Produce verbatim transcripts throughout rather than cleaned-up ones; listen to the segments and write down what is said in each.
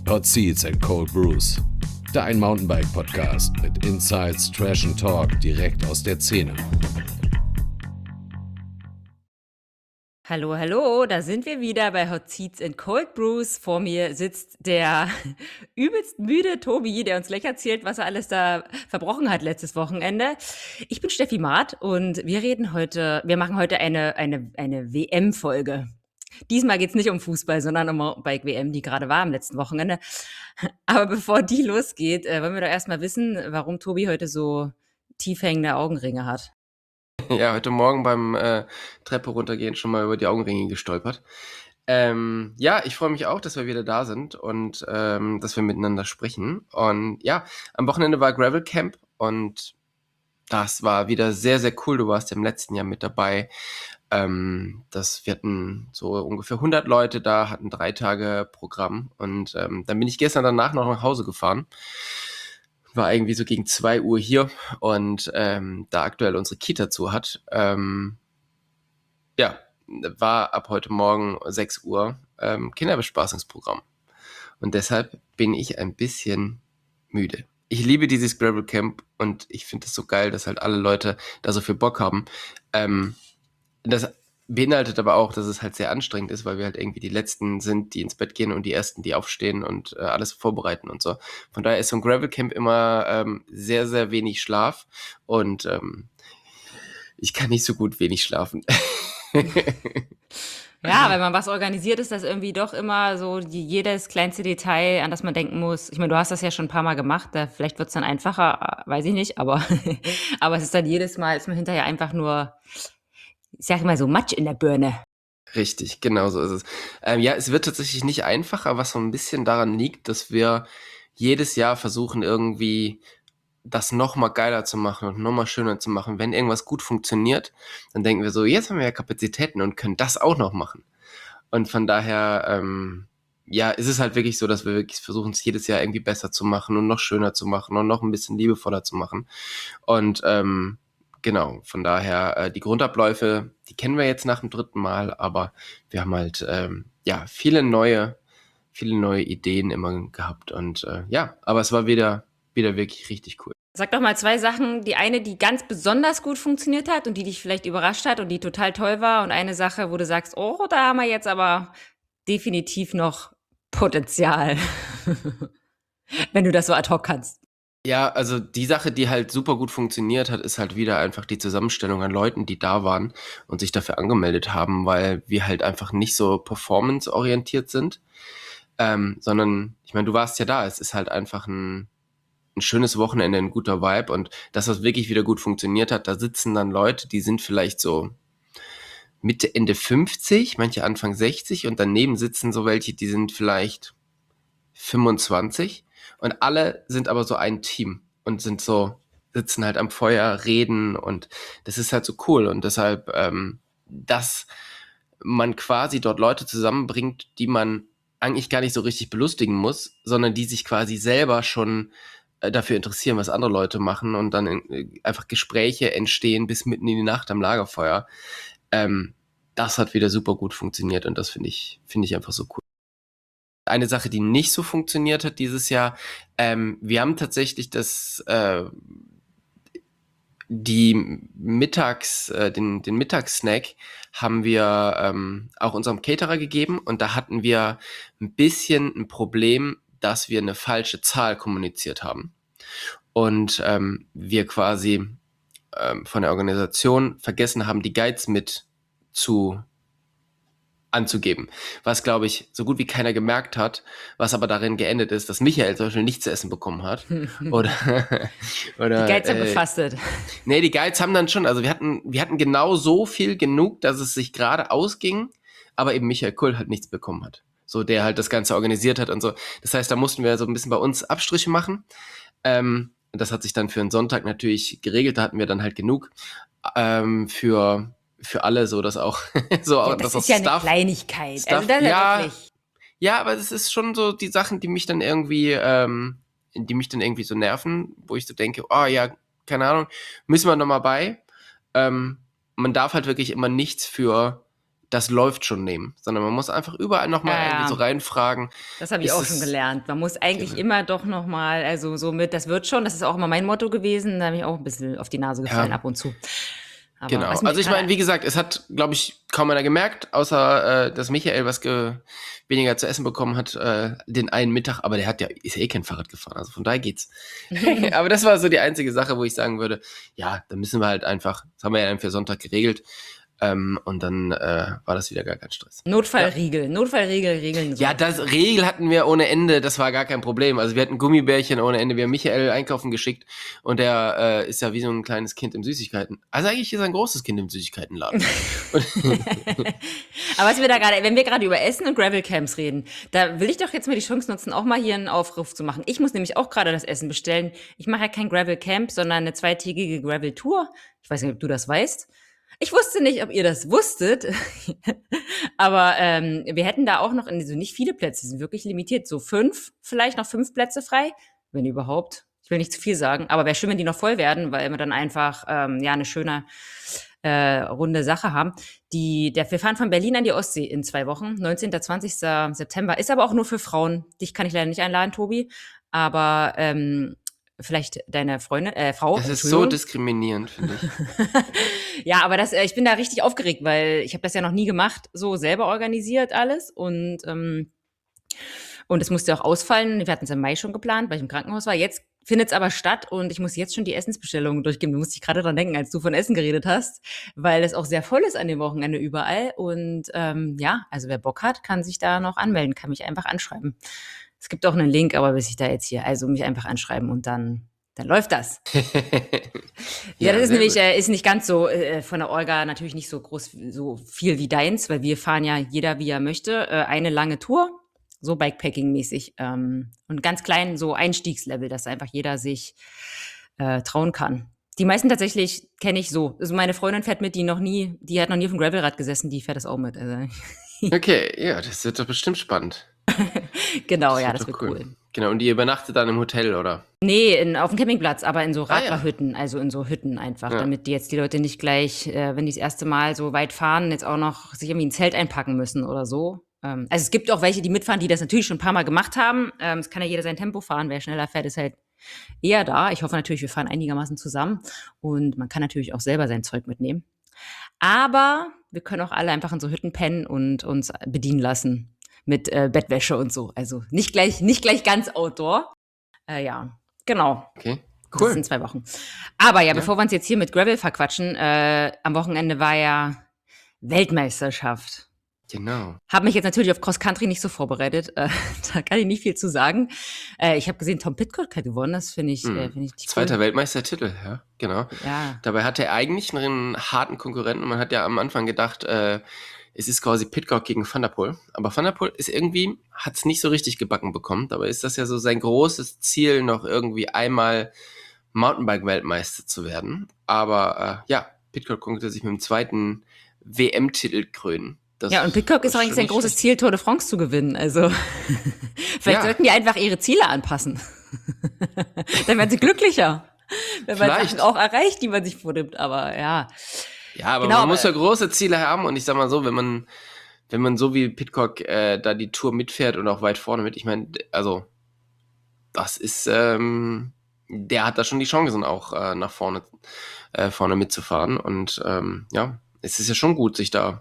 Hot Seats and Cold Brews. Dein Mountainbike-Podcast mit Insights, Trash and Talk direkt aus der Szene. Hallo, hallo, da sind wir wieder bei Hot Seats and Cold Brews. Vor mir sitzt der übelst müde Tobi, der uns gleich erzählt, was er alles da verbrochen hat letztes Wochenende. Ich bin Steffi Maat und wir reden heute, wir machen heute eine, eine, eine W M-Folge. Diesmal geht es nicht um Fußball, sondern um Mountainbike-W M, die gerade war am letzten Wochenende. Aber bevor die losgeht, äh, wollen wir doch erstmal wissen, warum Tobi heute so tief hängende Augenringe hat. Ja, heute Morgen beim äh, Treppe runtergehen schon mal über die Augenringe gestolpert. Ähm, ja, ich freue mich auch, dass wir wieder da sind und ähm, dass wir miteinander sprechen. Und ja, am Wochenende war Gravel Camp und das war wieder sehr, sehr cool. Du warst im letzten Jahr mit dabei. Ähm, das, wir hatten so ungefähr hundert Leute da, hatten drei Tage Programm und ähm, dann bin ich gestern danach noch nach Hause gefahren. War irgendwie so gegen zwei Uhr hier und ähm, da aktuell unsere Kita zu hat, ähm, ja, war ab heute Morgen sechs Uhr ähm, Kinderbespaßungsprogramm. Und deshalb bin ich ein bisschen müde. Ich liebe dieses Gravel Camp und ich finde es so geil, dass halt alle Leute da so viel Bock haben. Ähm, das beinhaltet aber auch, dass es halt sehr anstrengend ist, weil wir halt irgendwie die Letzten sind, die ins Bett gehen und die Ersten, die aufstehen und äh, alles vorbereiten und so. Von daher ist so ein Gravelcamp immer ähm, sehr, sehr wenig Schlaf und ähm, ich kann nicht so gut wenig schlafen. Ja, wenn man was organisiert, ist das irgendwie doch immer so die, jedes kleinste Detail, an das man denken muss. Ich meine, du hast das ja schon ein paar Mal gemacht, da, vielleicht wird es dann einfacher, äh, weiß ich nicht, aber, aber es ist dann jedes Mal, ist man hinterher einfach nur, ich sag mal so, Matsch in der Birne. Richtig, genau so ist es. Ähm, ja, es wird tatsächlich nicht einfacher, was so ein bisschen daran liegt, dass wir jedes Jahr versuchen, irgendwie das noch mal geiler zu machen und noch mal schöner zu machen. Wenn irgendwas gut funktioniert, dann denken wir so, jetzt haben wir ja Kapazitäten und können das auch noch machen. Und von daher, ähm, ja, ist es halt wirklich so, dass wir wirklich versuchen, es jedes Jahr irgendwie besser zu machen und noch schöner zu machen und noch ein bisschen liebevoller zu machen. Und ähm, genau, von daher, äh, die Grundabläufe, die kennen wir jetzt nach dem dritten Mal, aber wir haben halt, ähm, ja, viele neue, viele neue Ideen immer gehabt und äh, ja, aber es war wieder, wieder wirklich richtig cool. Sag doch mal zwei Sachen. Die eine, die ganz besonders gut funktioniert hat und die dich vielleicht überrascht hat und die total toll war. Und eine Sache, wo du sagst, oh, da haben wir jetzt aber definitiv noch Potenzial. Wenn du das so ad hoc kannst. Ja, also die Sache, die halt super gut funktioniert hat, ist halt wieder einfach die Zusammenstellung an Leuten, die da waren und sich dafür angemeldet haben, weil wir halt einfach nicht so performance-orientiert sind, ähm, sondern, ich meine, du warst ja da, es ist halt einfach ein, ein schönes Wochenende, ein guter Vibe und das, was wirklich wieder gut funktioniert hat, da sitzen dann Leute, die sind vielleicht so Mitte, Ende fünfzig, manche Anfang sechzig und daneben sitzen so welche, die sind vielleicht fünfundzwanzig und alle sind aber so ein Team und sind so, sitzen halt am Feuer, reden und das ist halt so cool und deshalb, ähm, dass man quasi dort Leute zusammenbringt, die man eigentlich gar nicht so richtig belustigen muss, sondern die sich quasi selber schon äh, dafür interessieren, was andere Leute machen und dann äh, einfach Gespräche entstehen bis mitten in die Nacht am Lagerfeuer. Ähm, das hat wieder super gut funktioniert und das finde ich, finde ich einfach so cool. Eine Sache, die nicht so funktioniert hat dieses Jahr, ähm, wir haben tatsächlich das, äh, die Mittags, äh, den, den Mittagssnack haben wir ähm, auch unserem Caterer gegeben und da hatten wir ein bisschen ein Problem, dass wir eine falsche Zahl kommuniziert haben und ähm, wir quasi ähm, von der Organisation vergessen haben, die Guides mit zu anzugeben, was, glaube ich, so gut wie keiner gemerkt hat, was aber darin geendet ist, dass Michael zum Beispiel nichts zu essen bekommen hat. Oder, oder Die Geiz haben äh, gefastet. nee, die Guides haben dann schon, also wir hatten, wir hatten genau so viel genug, dass es sich gerade ausging, aber eben Michael Kull halt nichts bekommen hat. So, der halt das Ganze organisiert hat und so. Das heißt, da mussten wir so ein bisschen bei uns Abstriche machen. Ähm, das hat sich dann für einen Sonntag natürlich geregelt, da hatten wir dann halt genug ähm, für für alle, so dass auch so Ja, dass das auch ist ja eine Stuff, Kleinigkeit. Stuff, Also das ist ja ja, wirklich. ja, aber es ist schon so die Sachen, die mich dann irgendwie, ähm, die mich dann irgendwie so nerven, wo ich so denke, oh ja, keine Ahnung, müssen wir nochmal bei. Ähm, man darf halt wirklich immer nichts für das läuft schon nehmen, sondern man muss einfach überall nochmal Ja, irgendwie so ja. reinfragen. Das habe ich Ist auch schon es, gelernt. Man muss eigentlich genau. immer doch noch mal, also so mit, das wird schon, das ist auch immer mein Motto gewesen. Da bin ich auch ein bisschen auf die Nase gefallen Ja, ab und zu. Aber genau. was mir Also ich gerade, meine, wie gesagt, es hat, glaube ich, kaum einer gemerkt, außer äh, dass Michael was ge weniger zu essen bekommen hat, äh, den einen Mittag, aber der hat ja, ist ja eh kein Fahrrad gefahren, also von daher geht's. Aber das war so die einzige Sache, wo ich sagen würde, ja, da müssen wir halt einfach, das haben wir ja dann für Sonntag geregelt, ähm, und dann äh, war das wieder gar kein Stress. Ja. Notfallriegel, Notfallriegel regeln Ja, so. das Regel hatten wir ohne Ende, das war gar kein Problem. Also wir hatten Gummibärchen ohne Ende, wir haben Michael einkaufen geschickt und der äh, ist ja wie so ein kleines Kind im Süßigkeiten. Also eigentlich ist er ein großes Kind im Süßigkeitenladen. Und Aber was wir da gerade, wenn wir gerade über Essen und Gravel-Camps reden, da will ich doch jetzt mal die Chance nutzen, auch mal hier einen Aufruf zu machen. Ich muss nämlich auch gerade das Essen bestellen. Ich mache ja kein Gravel-Camp, sondern eine zweitägige Gravel-Tour. Ich weiß nicht, ob du das weißt. Ich wusste nicht, ob ihr das wusstet, aber ähm, wir hätten da auch noch in, so nicht viele Plätze, die sind wirklich limitiert, so fünf, vielleicht noch fünf Plätze frei, wenn überhaupt. Ich will nicht zu viel sagen, aber wäre schön, wenn die noch voll werden, weil wir dann einfach ähm, ja eine schöne äh, runde Sache haben. Die, der, wir fahren von Berlin an die Ostsee in zwei Wochen, neunzehnten zwanzigsten September. Ist aber auch nur für Frauen. Dich kann ich leider nicht einladen, Tobi, aber ähm, vielleicht deine Freundin, äh, Frau, das ist so Entschuldigung. diskriminierend, finde ich. Ja, aber das, äh, ich bin da richtig aufgeregt, weil ich habe das ja noch nie gemacht, so selber organisiert alles und ähm, und es musste auch ausfallen. Wir hatten es im Mai schon geplant, weil ich im Krankenhaus war. Jetzt findet es aber statt und ich muss jetzt schon die Essensbestellungen durchgeben. Da musste ich gerade dran denken, als du von Essen geredet hast, weil es auch sehr voll ist an dem Wochenende überall. Und ähm, ja, also wer Bock hat, kann sich da noch anmelden, kann mich einfach anschreiben. Es gibt auch einen Link, aber bis ich da jetzt hier, also mich einfach anschreiben und dann, dann läuft das. Ja, Ja, das ist sehr nämlich gut. äh, ist nicht ganz so äh, von der Olga natürlich nicht so groß, so viel wie deins, weil wir fahren ja jeder wie er möchte, äh, eine lange Tour, so Bikepacking-mäßig ähm, und ganz klein so Einstiegslevel, dass einfach jeder sich äh, trauen kann. Die meisten tatsächlich kenne ich so. Also meine Freundin fährt mit, die noch nie, die hat noch nie auf dem Gravelrad gesessen, die fährt das auch mit. Also, Okay, ja, das wird doch bestimmt spannend. genau, Das ja, wird das doch wird cool. cool. Genau, und ihr übernachtet dann im Hotel, oder? Nee, in, auf dem Campingplatz, aber in so Ah ja. Radlerhütten, also in so Hütten einfach, Ja. damit die jetzt die Leute nicht gleich, äh, wenn die das erste Mal so weit fahren, jetzt auch noch sich irgendwie ein Zelt einpacken müssen oder so. Ähm, also es gibt auch welche, die mitfahren, die das natürlich schon ein paar Mal gemacht haben. Ähm, es kann ja jeder sein Tempo fahren. Wer schneller fährt, ist halt eher da. Ich hoffe natürlich, wir fahren einigermaßen zusammen und man kann natürlich auch selber sein Zeug mitnehmen. Aber wir können auch alle einfach in so Hütten pennen und uns bedienen lassen mit äh, Bettwäsche und so. Also nicht gleich, nicht gleich ganz Outdoor. Äh, ja, genau. Okay, Das ist cool. in zwei Wochen. Aber ja, Ja. bevor wir uns jetzt hier mit Gravel verquatschen, äh, am Wochenende war ja Weltmeisterschaft. Genau. Habe mich jetzt natürlich auf Cross Country nicht so vorbereitet. Äh, da kann ich nicht viel zu sagen. Äh, ich habe gesehen, Tom Pidcock hat gewonnen. Das finde ich, äh, Hm. finde ich richtig Zweiter cool. Weltmeistertitel, ja, genau. Ja, Dabei hatte er eigentlich einen harten Konkurrenten. Man hat ja am Anfang gedacht, äh, es ist quasi Pidcock gegen Van der Poel. Aber Van der Poel ist irgendwie, hat es nicht so richtig gebacken bekommen. Dabei ist das ja so sein großes Ziel, noch irgendwie einmal Mountainbike-Weltmeister zu werden. Aber äh, ja, Pidcock konnte sich mit dem zweiten W M-Titel krönen. Das ja, und Pidcock ist war auch eigentlich schon sein nicht großes schlecht. Ziel, Tour de France zu gewinnen. Also vielleicht Ja. sollten die einfach ihre Ziele anpassen. Dann werden sie glücklicher. Wenn man Vielleicht. Sachen auch erreicht, die man sich vornimmt. Aber ja. Ja, aber Genau, man muss ja aber- große Ziele haben und ich sag mal so, wenn man, wenn man so wie Pidcock äh, da die Tour mitfährt und auch weit vorne mit, ich meine, also das ist, ähm, der hat da schon die Chancen auch äh, nach vorne, äh, vorne mitzufahren und ähm, ja, es ist ja schon gut, sich da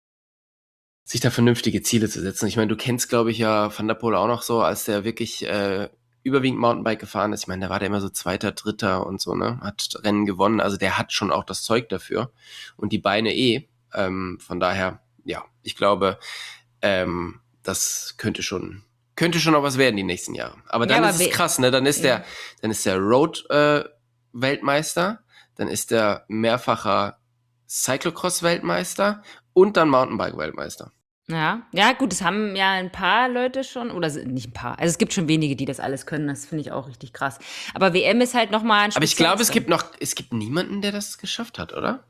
sich da vernünftige Ziele zu setzen. Ich meine, du kennst, glaube ich, ja Van der Poel auch noch so, als der wirklich äh, überwiegend Mountainbike gefahren ist. Ich meine, da war der immer so Zweiter, Dritter und so, ne? Hat Rennen gewonnen. Also der hat schon auch das Zeug dafür. Und die Beine eh. Ähm, von daher, ja, ich glaube, ähm, das könnte schon, könnte schon noch was werden die nächsten Jahre. Aber Ja, dann aber ist es we- krass, ne? Dann ist Ja. der, dann ist der Road-Weltmeister, dann ist der mehrfacher Cyclocross-Weltmeister und dann Mountainbike-Weltmeister. Ja, ja, gut, das haben ja ein paar Leute schon, oder s- nicht ein paar. Also es gibt schon wenige, die das alles können. Das finde ich auch richtig krass. Aber W M ist halt nochmal ein Aber ich glaube, es spezielles gibt noch, es gibt niemanden, der das geschafft hat, oder?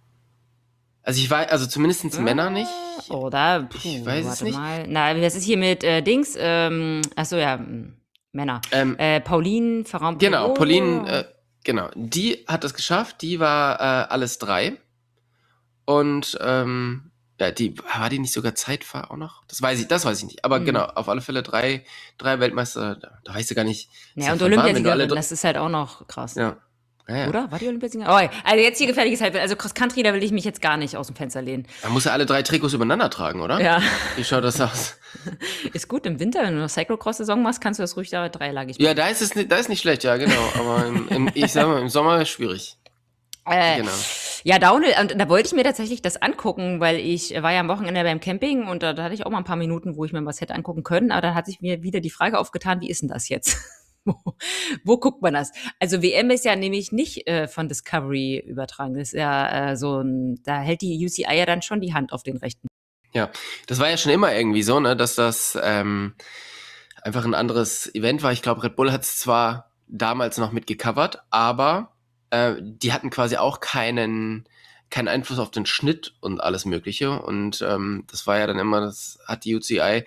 Also ich weiß, also zumindest Rennen. Männer nicht. Ah, Oder, puh, Ich weiß es warte nicht. mal. Na, was ist hier mit äh, Dings? Ähm, achso, ja, m, Männer. Ähm, Äh, Pauline Ferrand. genau, Pauline, äh, genau, die hat das geschafft. Die war äh, alles drei. Und ähm, Ja, die, war die nicht sogar Zeitfahr auch noch? Das weiß ich, das weiß ich nicht. Aber Hm. genau, auf alle Fälle drei, drei Weltmeister, da, da weißt du gar nicht. ist Ja, und von wann, wenn du alle Olympiasiegerin, dr- das ist halt auch noch krass. Ja. Ja, ja. Oder? War die Olympiasiegerin? Oh, also jetzt hier gefährliches Halbwissen. Also Cross Country, da will ich mich jetzt gar nicht aus dem Fenster lehnen. Da musst du alle drei Trikots übereinander tragen, oder? Ja, Wie schaut das aus? ist gut im Winter, wenn du noch Cyclocross-Saison machst, kannst du das ruhig da dreilagig Ja, machen. da ist es nicht, da ist nicht schlecht, ja, genau. Aber im, im, ich sag mal, im Sommer ist schwierig. Äh, Genau. Ja, Downhill, und da wollte ich mir tatsächlich das angucken, weil ich war ja am Wochenende beim Camping und da, da hatte ich auch mal ein paar Minuten, wo ich mir was hätte angucken können, aber dann hat sich mir wieder die Frage aufgetan, wie ist denn das jetzt? wo, wo guckt man das? Also W M ist ja nämlich nicht äh, von Discovery übertragen, das ist ja äh, so ein, da hält die U C I ja dann schon die Hand auf den Rechten. Ja, das war ja schon immer irgendwie so, ne, dass das ähm, einfach ein anderes Event war. Ich glaube, Red Bull hat es zwar damals noch mit gecovert, aber äh, die hatten quasi auch keinen, keinen Einfluss auf den Schnitt und alles Mögliche. Und ähm, das war ja dann immer, das hat die U C I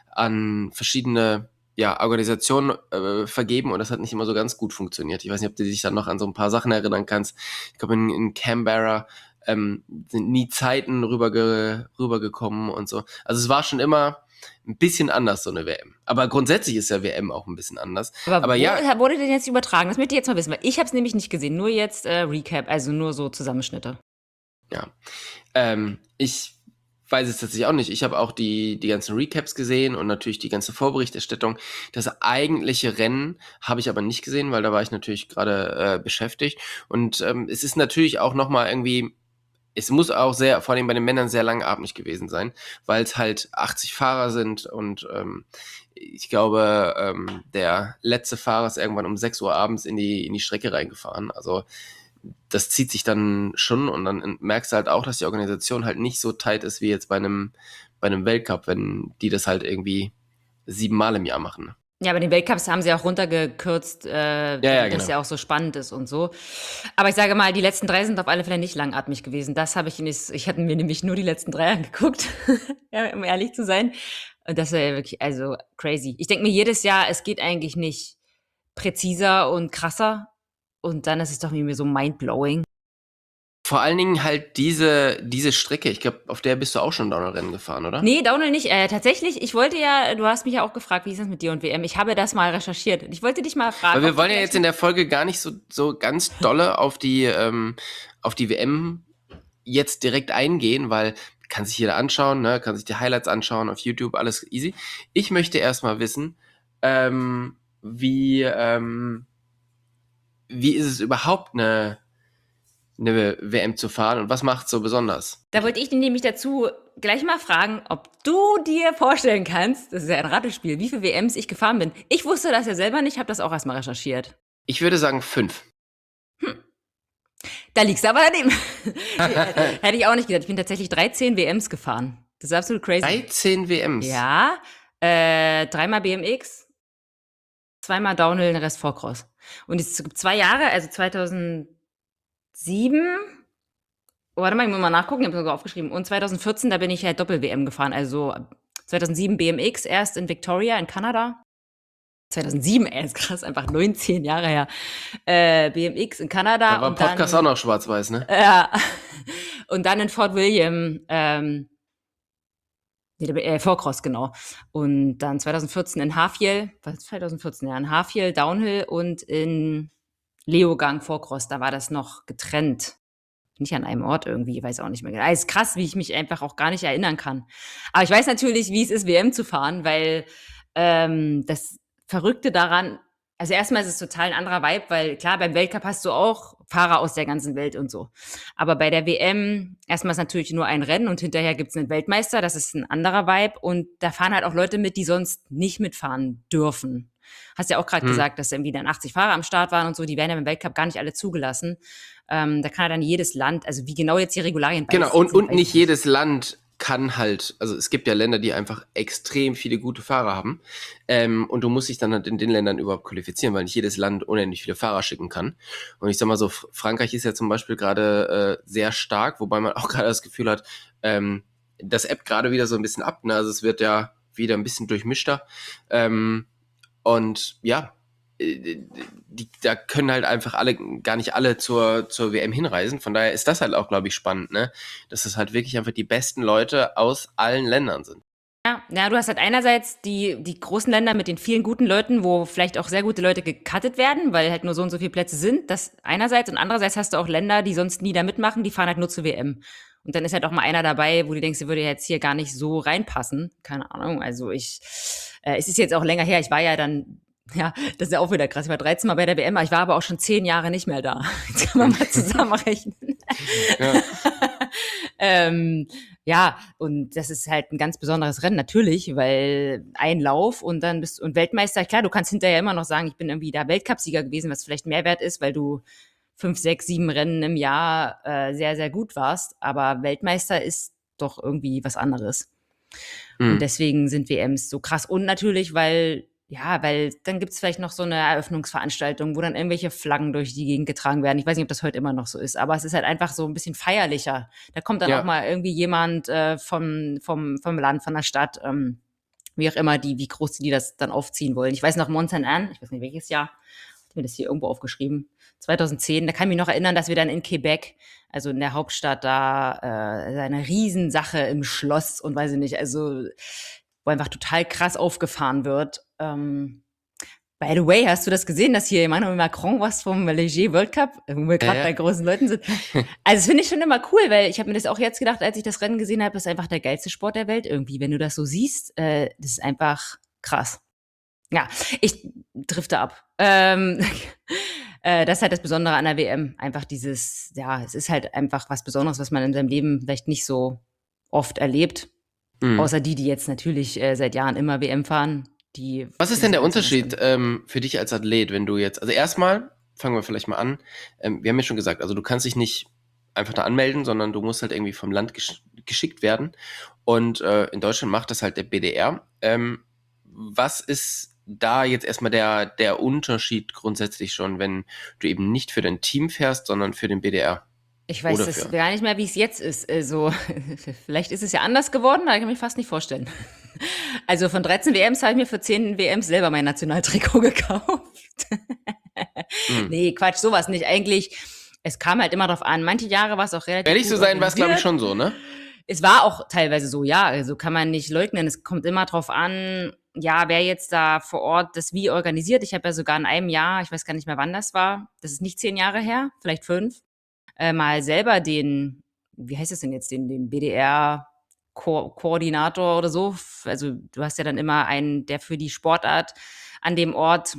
an verschiedene ja, Organisationen äh, vergeben und das hat nicht immer so ganz gut funktioniert. Ich weiß nicht, ob du dich dann noch an so ein paar Sachen erinnern kannst. Ich glaube, in, in Canberra ähm, sind nie Zeiten rüberge rübergekommen und so. Also es war schon immer ein bisschen anders, so eine W M. Aber grundsätzlich ist ja W M auch ein bisschen anders. Aber, Aber wo ja, wurde denn jetzt übertragen? Das möchte ich jetzt mal wissen, weil ich habe es nämlich nicht gesehen, nur jetzt äh, Recap, also nur so Zusammenschnitte. ja. Ähm, ich weiß es tatsächlich auch nicht. Ich habe auch die, die ganzen Recaps gesehen und natürlich die ganze Vorberichterstattung. Das eigentliche Rennen habe ich aber nicht gesehen, weil da war ich natürlich gerade äh, beschäftigt. Und ähm, es ist natürlich auch nochmal irgendwie, es muss auch sehr, vor allem bei den Männern, sehr langatmig gewesen sein, weil es halt achtzig Fahrer sind und ähm, ich glaube, ähm, der letzte Fahrer ist irgendwann um sechs Uhr abends in die, in die Strecke reingefahren. Also das zieht sich dann schon und dann merkst du halt auch, dass die Organisation halt nicht so tight ist wie jetzt bei einem, bei einem Weltcup, wenn die das halt irgendwie siebenmal im Jahr machen. Ja, aber den Weltcups haben sie auch runtergekürzt, äh, Ja, ja, dass genau. ja auch so spannend ist und so. Aber ich sage mal, die letzten drei sind auf alle Fälle nicht langatmig gewesen. Das habe ich nicht, ich hatte mir nämlich nur die letzten drei angeguckt, ja, um ehrlich zu sein. Und das war ja wirklich, also crazy. Ich denke mir jedes Jahr, es geht eigentlich nicht präziser und krasser. Und dann ist es doch irgendwie so mindblowing. Vor allen Dingen halt diese, diese Strecke. Ich glaube, auf der bist du auch schon Downhill-Rennen gefahren, oder? Nee, Downhill nicht. Äh, tatsächlich, ich wollte ja, du hast mich ja auch gefragt, wie ist das mit dir und W M? Ich habe das mal recherchiert. Ich wollte dich mal fragen. Weil wir ob du wollen ja vielleicht- jetzt in der Folge gar nicht so, so ganz dolle auf die, ähm, auf die W M jetzt direkt eingehen, weil kann sich jeder anschauen, ne? Kann sich die Highlights anschauen auf YouTube, alles easy. Ich möchte erstmal wissen, ähm, wie, ähm, wie ist es überhaupt, eine, eine W M zu fahren und was macht es so besonders? Da wollte ich dich nämlich dazu gleich mal fragen, ob du dir vorstellen kannst, das ist ja ein Ratespiel, wie viele W Ms ich gefahren bin. Ich wusste das ja selber nicht, habe das auch erstmal recherchiert. Ich würde sagen fünf. Da liegst du aber daneben. Hätte ich auch nicht gedacht. Ich bin tatsächlich dreizehn W Ms gefahren. Das ist absolut crazy. dreizehn W Ms. Ja, äh, dreimal B M X, zweimal Downhill, den Rest Vorcross. Und es gibt zwei Jahre, also zweitausendsieben, oh, warte mal, ich muss mal nachgucken, ich habe sogar aufgeschrieben. Und zweitausendvierzehn, da bin ich halt Doppel-W M gefahren. Also zweitausendsieben B M X erst in Victoria in Kanada. zweitausendsieben, ey, ist krass, einfach neunzehn Jahre her. Äh, B M X in Kanada. Da war und Podcast dann, auch noch schwarz-weiß, ne? Ja. Und dann in Fort William, ähm, nee, äh, Vorcross, genau. Und dann zweitausendvierzehn in Harfiel, was zweitausendvierzehn, ja, in Harfiel, Downhill und in Leogang, Vorcross, da war das noch getrennt. Nicht an einem Ort irgendwie, ich weiß auch nicht mehr genau. Es ist krass, wie ich mich einfach auch gar nicht erinnern kann. Aber ich weiß natürlich, wie es ist, W M zu fahren, weil ähm, das Verrückte daran, also erstmal ist es total ein anderer Vibe, weil klar, beim Weltcup hast du auch Fahrer aus der ganzen Welt und so. Aber bei der W M, erstmal ist natürlich nur ein Rennen und hinterher gibt es einen Weltmeister, das ist ein anderer Vibe und da fahren halt auch Leute mit, die sonst nicht mitfahren dürfen. Hast ja auch gerade Hm. gesagt, dass irgendwie dann achtzig Fahrer am Start waren und so, die werden ja im Weltcup gar nicht alle zugelassen. Ähm, da kann ja dann jedes Land, also wie genau jetzt die Regularien Genau, weiß- und, sind, und weiß nicht ich jedes Land kann halt, also es gibt ja Länder, die einfach extrem viele gute Fahrer haben. Ähm, und du musst dich dann halt in den Ländern überhaupt qualifizieren, weil nicht jedes Land unendlich viele Fahrer schicken kann. Und ich sag mal so, F- Frankreich ist ja zum Beispiel gerade äh, sehr stark, wobei man auch gerade das Gefühl hat, ähm, das ebbt gerade wieder so ein bisschen ab. Ne? Also es wird ja wieder ein bisschen durchmischter. Ähm, und ja, äh, die, da können halt einfach alle, gar nicht alle zur, zur W M hinreisen. Von daher ist das halt auch, glaube ich, spannend, ne? Dass es halt wirklich einfach die besten Leute aus allen Ländern sind. Ja, ja, du hast halt einerseits die, die großen Länder mit den vielen guten Leuten, wo vielleicht auch sehr gute Leute gecuttet werden, weil halt nur so und so viele Plätze sind. Das einerseits. Und andererseits hast du auch Länder, die sonst nie da mitmachen, die fahren halt nur zur W M. Und dann ist halt auch mal einer dabei, wo du denkst, der würde jetzt hier gar nicht so reinpassen. Keine Ahnung. Also ich, äh, es ist jetzt auch länger her. Ich war ja dann, ja, das ist ja auch wieder krass. Ich war dreizehn Mal bei der W M, ich war aber auch schon zehn Jahre nicht mehr da. Jetzt kann man mal zusammenrechnen. Ja. ähm, ja, und das ist halt ein ganz besonderes Rennen, natürlich, weil ein Lauf und dann bist und Weltmeister, klar, du kannst hinterher immer noch sagen, ich bin irgendwie da Weltcupsieger gewesen, was vielleicht mehr wert ist, weil du fünf, sechs, sieben Rennen im Jahr äh, sehr, sehr gut warst. Aber Weltmeister ist doch irgendwie was anderes. Und Mhm. deswegen sind W Ms so krass. Und natürlich, weil, ja, weil dann gibt's vielleicht noch so eine Eröffnungsveranstaltung, wo dann irgendwelche Flaggen durch die Gegend getragen werden. Ich weiß nicht, ob das heute immer noch so ist, aber es ist halt einfach so ein bisschen feierlicher. Da kommt dann auch Ja. mal irgendwie jemand äh, vom, vom, vom Land, von der Stadt, ähm, wie auch immer, die, wie groß die das dann aufziehen wollen. Ich weiß noch, Mont Saint-Anne, ich weiß nicht welches Jahr, ich habe mir das hier irgendwo aufgeschrieben, zweitausendzehn, da kann ich mich noch erinnern, dass wir dann in Quebec, also in der Hauptstadt, da äh, eine Riesensache im Schloss und weiß ich nicht, also wo einfach total krass aufgefahren wird. Ähm, by the way, hast du das gesehen, dass hier Emmanuel Macron was vom Leger World Cup, äh, wo wir gerade Ja, bei ja. großen Leuten sind? Also das finde ich schon immer cool, weil ich habe mir das auch jetzt gedacht, als ich das Rennen gesehen habe, das ist einfach der geilste Sport der Welt irgendwie. Wenn du das so siehst, äh, das ist einfach krass. Ja, ich drifte ab. Ähm, äh, das ist halt das Besondere an der W M. Einfach dieses, ja, es ist halt einfach was Besonderes, was man in seinem Leben vielleicht nicht so oft erlebt. Mhm. Außer die, die jetzt natürlich äh, seit Jahren immer W M fahren. Die Was ist denn der Unterschied ähm, für dich als Athlet, wenn du jetzt, also erstmal, fangen wir vielleicht mal an, ähm, wir haben ja schon gesagt, also du kannst dich nicht einfach da anmelden, sondern du musst halt irgendwie vom Land gesch geschickt werden und äh, in Deutschland macht das halt der B D R. Ähm, was ist da jetzt erstmal der, der Unterschied grundsätzlich schon, wenn du eben nicht für dein Team fährst, sondern für den B D R? Ich weiß Oder das für- gar nicht mehr, wie es jetzt ist. Also, vielleicht ist es ja anders geworden, da kann ich mir fast nicht vorstellen. Also von dreizehn W Ms habe ich mir für zehn W Ms selber mein Nationaltrikot gekauft. Hm. Nee, Quatsch, sowas nicht. Eigentlich, es kam halt immer drauf an. Manche Jahre war es auch relativ Ehrlich gut zu sein, war es glaube ich organisiert. schon so, ne? Es war auch teilweise so, ja, also kann man nicht leugnen. Es kommt immer drauf an, ja, wer jetzt da vor Ort das wie organisiert. Ich habe ja sogar in einem Jahr, ich weiß gar nicht mehr, wann das war, das ist nicht zehn Jahre her, vielleicht fünf, äh, mal selber den, wie heißt das denn jetzt, den, den B D R-Koordinator oder so. Also du hast ja dann immer einen, der für die Sportart an dem Ort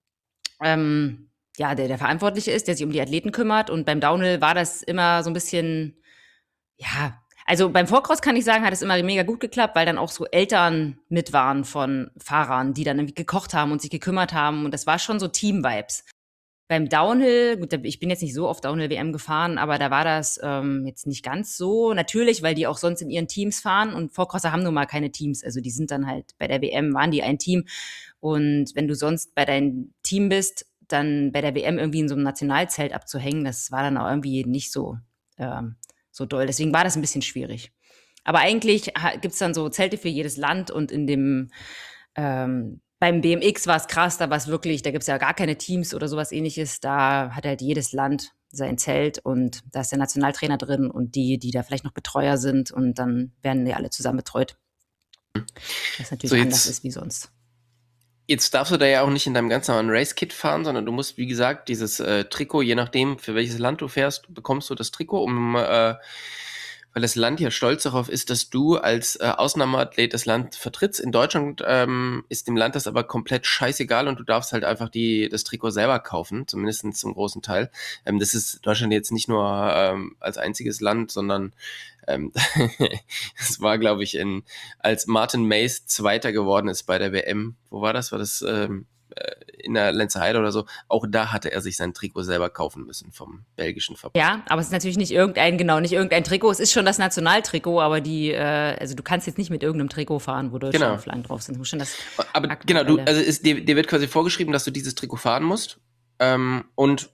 ähm, ja, der, der Verantwortliche ist, der sich um die Athleten kümmert. Und beim Downhill war das immer so ein bisschen, ja, also beim Vorcross kann ich sagen, hat es immer mega gut geklappt, weil dann auch so Eltern mit waren von Fahrern, die dann irgendwie gekocht haben und sich gekümmert haben. Und das war schon so Team-Vibes. Beim Downhill, gut, ich bin jetzt nicht so oft Downhill-W M gefahren, aber da war das ähm, jetzt nicht ganz so. Natürlich, weil die auch sonst in ihren Teams fahren und Vorcrosser haben nun mal keine Teams. Also die sind dann halt bei der W M, waren die ein Team. Und wenn du sonst bei deinem Team bist, dann bei der W M irgendwie in so einem Nationalzelt abzuhängen, das war dann auch irgendwie nicht so, ähm, so doll. Deswegen war das ein bisschen schwierig. Aber eigentlich ha- gibt's dann so Zelte für jedes Land und in dem ähm, beim B M X war es krass, da war es wirklich, da gibt's ja gar keine Teams oder sowas ähnliches. Da hat halt jedes Land sein Zelt und da ist der Nationaltrainer drin und die, die da vielleicht noch Betreuer sind und dann werden die alle zusammen betreut. Was natürlich So, jetzt- anders ist wie sonst. Jetzt darfst du da ja auch nicht in deinem ganz normalen Race-Kit fahren, sondern du musst, wie gesagt, dieses äh, Trikot, je nachdem, für welches Land du fährst, bekommst du das Trikot, um, äh, weil das Land ja stolz darauf ist, dass du als äh, Ausnahmeathlet das Land vertrittst. In Deutschland ähm, ist dem Land das aber komplett scheißegal und du darfst halt einfach die, das Trikot selber kaufen, zumindest zum großen Teil. Ähm, das ist Deutschland jetzt nicht nur ähm, als einziges Land, sondern ähm, das war, glaube ich, in, als Martin Mays Zweiter geworden ist bei der W M. Wo war das? War das ähm, äh, in der Lenzer Heide oder so? Auch da hatte er sich sein Trikot selber kaufen müssen vom belgischen Verband. Ja, aber es ist natürlich nicht irgendein, genau, nicht irgendein Trikot. Es ist schon das Nationaltrikot, aber die, äh, also du kannst jetzt nicht mit irgendeinem Trikot fahren, wo Genau. Deutschland-Flaggen drauf sind. Du musst schon das Aber aktuelle. genau, du, also ist, dir, dir wird quasi vorgeschrieben, dass du dieses Trikot fahren musst. Ähm, und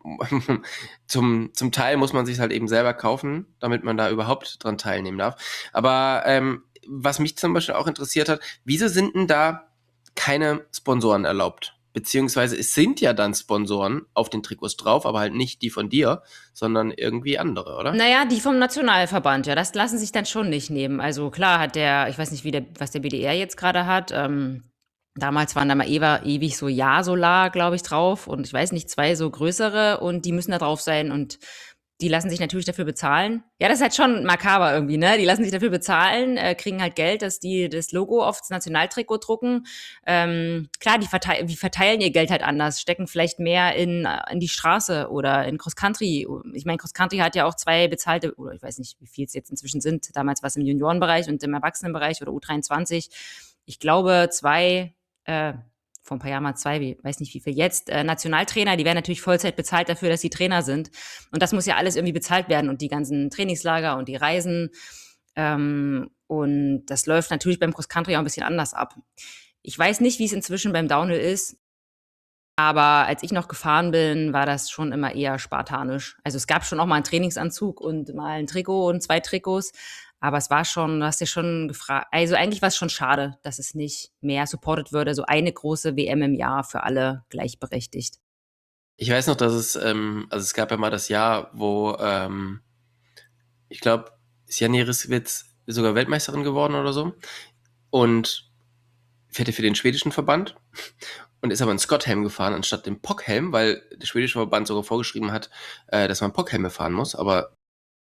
zum, zum Teil muss man sich halt eben selber kaufen, damit man da überhaupt dran teilnehmen darf. Aber ähm, was mich zum Beispiel auch interessiert hat, wieso sind denn da keine Sponsoren erlaubt beziehungsweise es sind ja dann Sponsoren auf den Trikots drauf, aber halt nicht die von dir, sondern irgendwie andere, oder? Naja, die vom Nationalverband, ja, das lassen sich dann schon nicht nehmen. Also klar hat der, ich weiß nicht, wie der, was der B D R jetzt gerade hat. Ähm, damals waren da mal ewa, ewig so Ja-Solar, glaube ich, drauf und ich weiß nicht, zwei so größere und die müssen da drauf sein und die lassen sich natürlich dafür bezahlen. Ja, das ist halt schon makaber irgendwie, ne? Die lassen sich dafür bezahlen, äh, kriegen halt Geld, dass die das Logo aufs Nationaltrikot drucken. Ähm, klar, die, verteil die verteilen ihr Geld halt anders, stecken vielleicht mehr in, äh, in die Straße oder in Cross Country. Ich meine, Cross Country hat ja auch zwei bezahlte, oder ich weiß nicht, wie viel es jetzt inzwischen sind. Damals war es im Juniorenbereich und im Erwachsenenbereich oder U dreiundzwanzig. Ich glaube, zwei, äh, vor ein paar Jahren mal zwei, wie, weiß nicht wie viel jetzt, äh, Nationaltrainer, die werden natürlich Vollzeit bezahlt dafür, dass sie Trainer sind. Und das muss ja alles irgendwie bezahlt werden und die ganzen Trainingslager und die Reisen. Ähm, und das läuft natürlich beim Cross Country auch ein bisschen anders ab. Ich weiß nicht, wie es inzwischen beim Downhill ist, aber als ich noch gefahren bin, war das schon immer eher spartanisch. Also es gab schon auch mal einen Trainingsanzug und mal ein Trikot und zwei Trikots, aber es war schon, du hast dir schon gefragt, also eigentlich war es schon schade, dass es nicht mehr supported würde, so eine große W M im Jahr für alle gleichberechtigt. Ich weiß noch, dass es, ähm, also es gab ja mal das Jahr, wo, ähm, ich glaube, Sjani Riswitz sogar Weltmeisterin geworden oder so und fährt ja für den schwedischen Verband und ist aber einen Scott-Helm gefahren anstatt dem Pock-Helm, weil der schwedische Verband sogar vorgeschrieben hat, äh, dass man Pock-Helme fahren muss, aber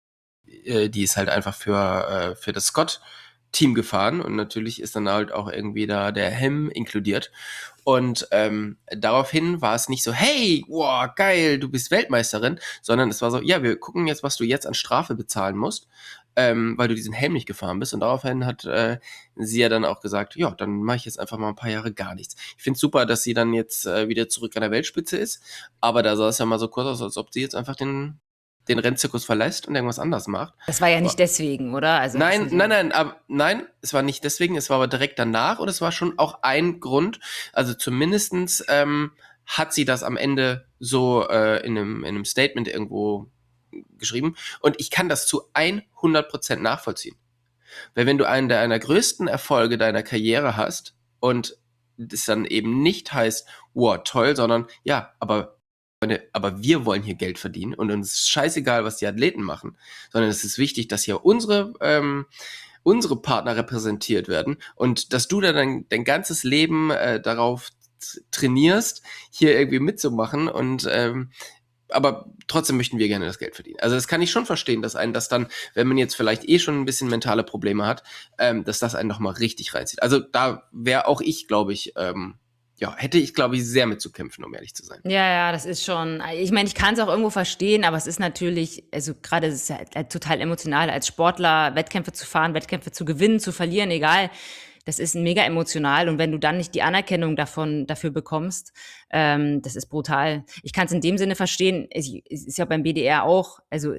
äh, die ist halt einfach für, äh, für das Scott-Team gefahren und natürlich ist dann halt auch irgendwie da der Helm inkludiert. Und ähm, daraufhin war es nicht so, hey, wow, geil, du bist Weltmeisterin, sondern es war so, ja, wir gucken jetzt, was du jetzt an Strafe bezahlen musst, ähm, weil du diesen Helm nicht gefahren bist. Und daraufhin hat äh, sie ja dann auch gesagt, ja, dann mache ich jetzt einfach mal ein paar Jahre gar nichts. Ich finde es super, dass sie dann jetzt äh, wieder zurück an der Weltspitze ist, aber da sah es ja mal so kurz aus, als ob sie jetzt einfach den den Rennzirkus verlässt und irgendwas anderes macht. Das war ja nicht deswegen, oder? Also nein, nein, nein, aber, nein, es war nicht deswegen, es war aber direkt danach und es war schon auch ein Grund, also zumindestens ähm, hat sie das am Ende so äh, in, einem, in einem Statement irgendwo geschrieben und ich kann das zu hundert Prozent nachvollziehen. Weil wenn du einen deiner größten Erfolge deiner Karriere hast und das dann eben nicht heißt, wow, toll, sondern ja, aber aber wir wollen hier Geld verdienen und uns ist scheißegal, was die Athleten machen, sondern es ist wichtig, dass hier unsere, ähm, unsere Partner repräsentiert werden und dass du dann dein, dein ganzes Leben äh, darauf trainierst, hier irgendwie mitzumachen und ähm, aber trotzdem möchten wir gerne das Geld verdienen. Also das kann ich schon verstehen, dass einen das dann, wenn man jetzt vielleicht eh schon ein bisschen mentale Probleme hat, ähm, dass das einen nochmal richtig reinzieht. Also da wäre auch ich, glaube ich, ähm, ja, hätte ich, glaube ich, sehr mit zu kämpfen, um ehrlich zu sein. Ja, ja, das ist schon, ich meine, ich kann es auch irgendwo verstehen, aber es ist natürlich, also gerade es ist ja halt total emotional, als Sportler Wettkämpfe zu fahren, Wettkämpfe zu gewinnen, zu verlieren, egal. Das ist mega emotional und wenn du dann nicht die Anerkennung davon dafür bekommst, ähm, das ist brutal. Ich kann es in dem Sinne verstehen, es ist ja beim B D R auch, also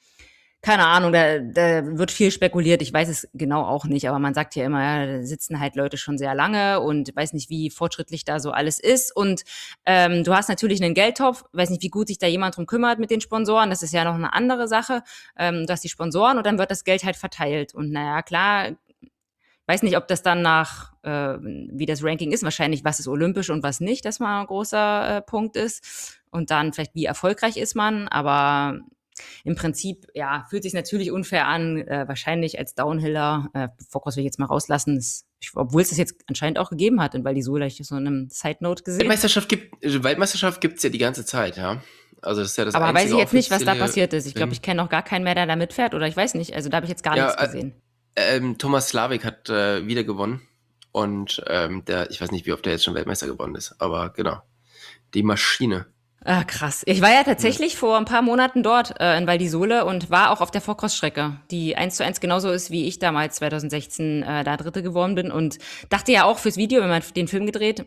keine Ahnung, da, da wird viel spekuliert, ich weiß es genau auch nicht, aber man sagt ja immer, ja, da sitzen halt Leute schon sehr lange und weiß nicht, wie fortschrittlich da so alles ist und ähm, du hast natürlich einen Geldtopf, weiß nicht, wie gut sich da jemand drum kümmert mit den Sponsoren, das ist ja noch eine andere Sache, ähm, du hast die Sponsoren und dann wird das Geld halt verteilt und naja, klar, weiß nicht, ob das dann nach, äh, wie das Ranking ist, wahrscheinlich, was ist olympisch und was nicht, das mal ein großer äh, Punkt ist und dann vielleicht, wie erfolgreich ist man, aber im Prinzip, ja, fühlt sich natürlich unfair an, äh, wahrscheinlich als Downhiller, äh, Fokus will ich jetzt mal rauslassen, ist, obwohl es das jetzt anscheinend auch gegeben hat in Val di Sole, ich so in einem Side-Note gesehen. Weltmeisterschaft gibt Weltmeisterschaft gibt's ja die ganze Zeit, ja. Also das ist ja das Aber einzige weiß ich jetzt nicht, was da offizielle passiert ist. Ich glaube, Ding. ich kenne noch gar keinen mehr, der da mitfährt oder ich weiß nicht. Also da habe ich jetzt gar Ja, nichts äh, gesehen. Ähm, Thomas Slavik hat äh, wieder gewonnen und ähm, der, ich weiß nicht, wie oft der jetzt schon Weltmeister geworden ist, aber genau, die Maschine. Ah, krass. Ich war ja tatsächlich vor ein paar Monaten dort äh, in Val di Sole und war auch auf der Vorkross-Strecke, die eins zu eins genauso ist, wie ich damals zwanzig sechzehn äh, da Dritte geworden bin und dachte ja auch fürs Video, wenn man den Film gedreht,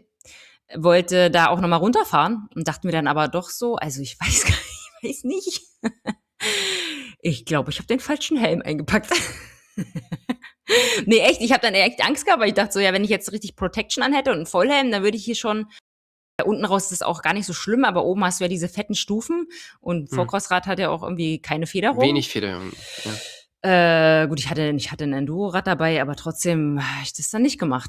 wollte da auch nochmal runterfahren und dachte mir dann aber doch so, also ich weiß gar nicht, ich weiß nicht. Ich glaube, ich habe den falschen Helm eingepackt. Nee, echt, ich habe dann echt Angst gehabt, weil ich dachte so, ja, wenn ich jetzt richtig Protection anhätte und einen Vollhelm, dann würde ich hier schon, unten raus ist es auch gar nicht so schlimm, aber oben hast du ja diese fetten Stufen und Hm. Vorkrossrad hat ja auch irgendwie keine Federung. Wenig Federung. Ja. Äh, gut, ich hatte, ich hatte ein Enduro-Rad dabei, aber trotzdem habe ich das dann nicht gemacht.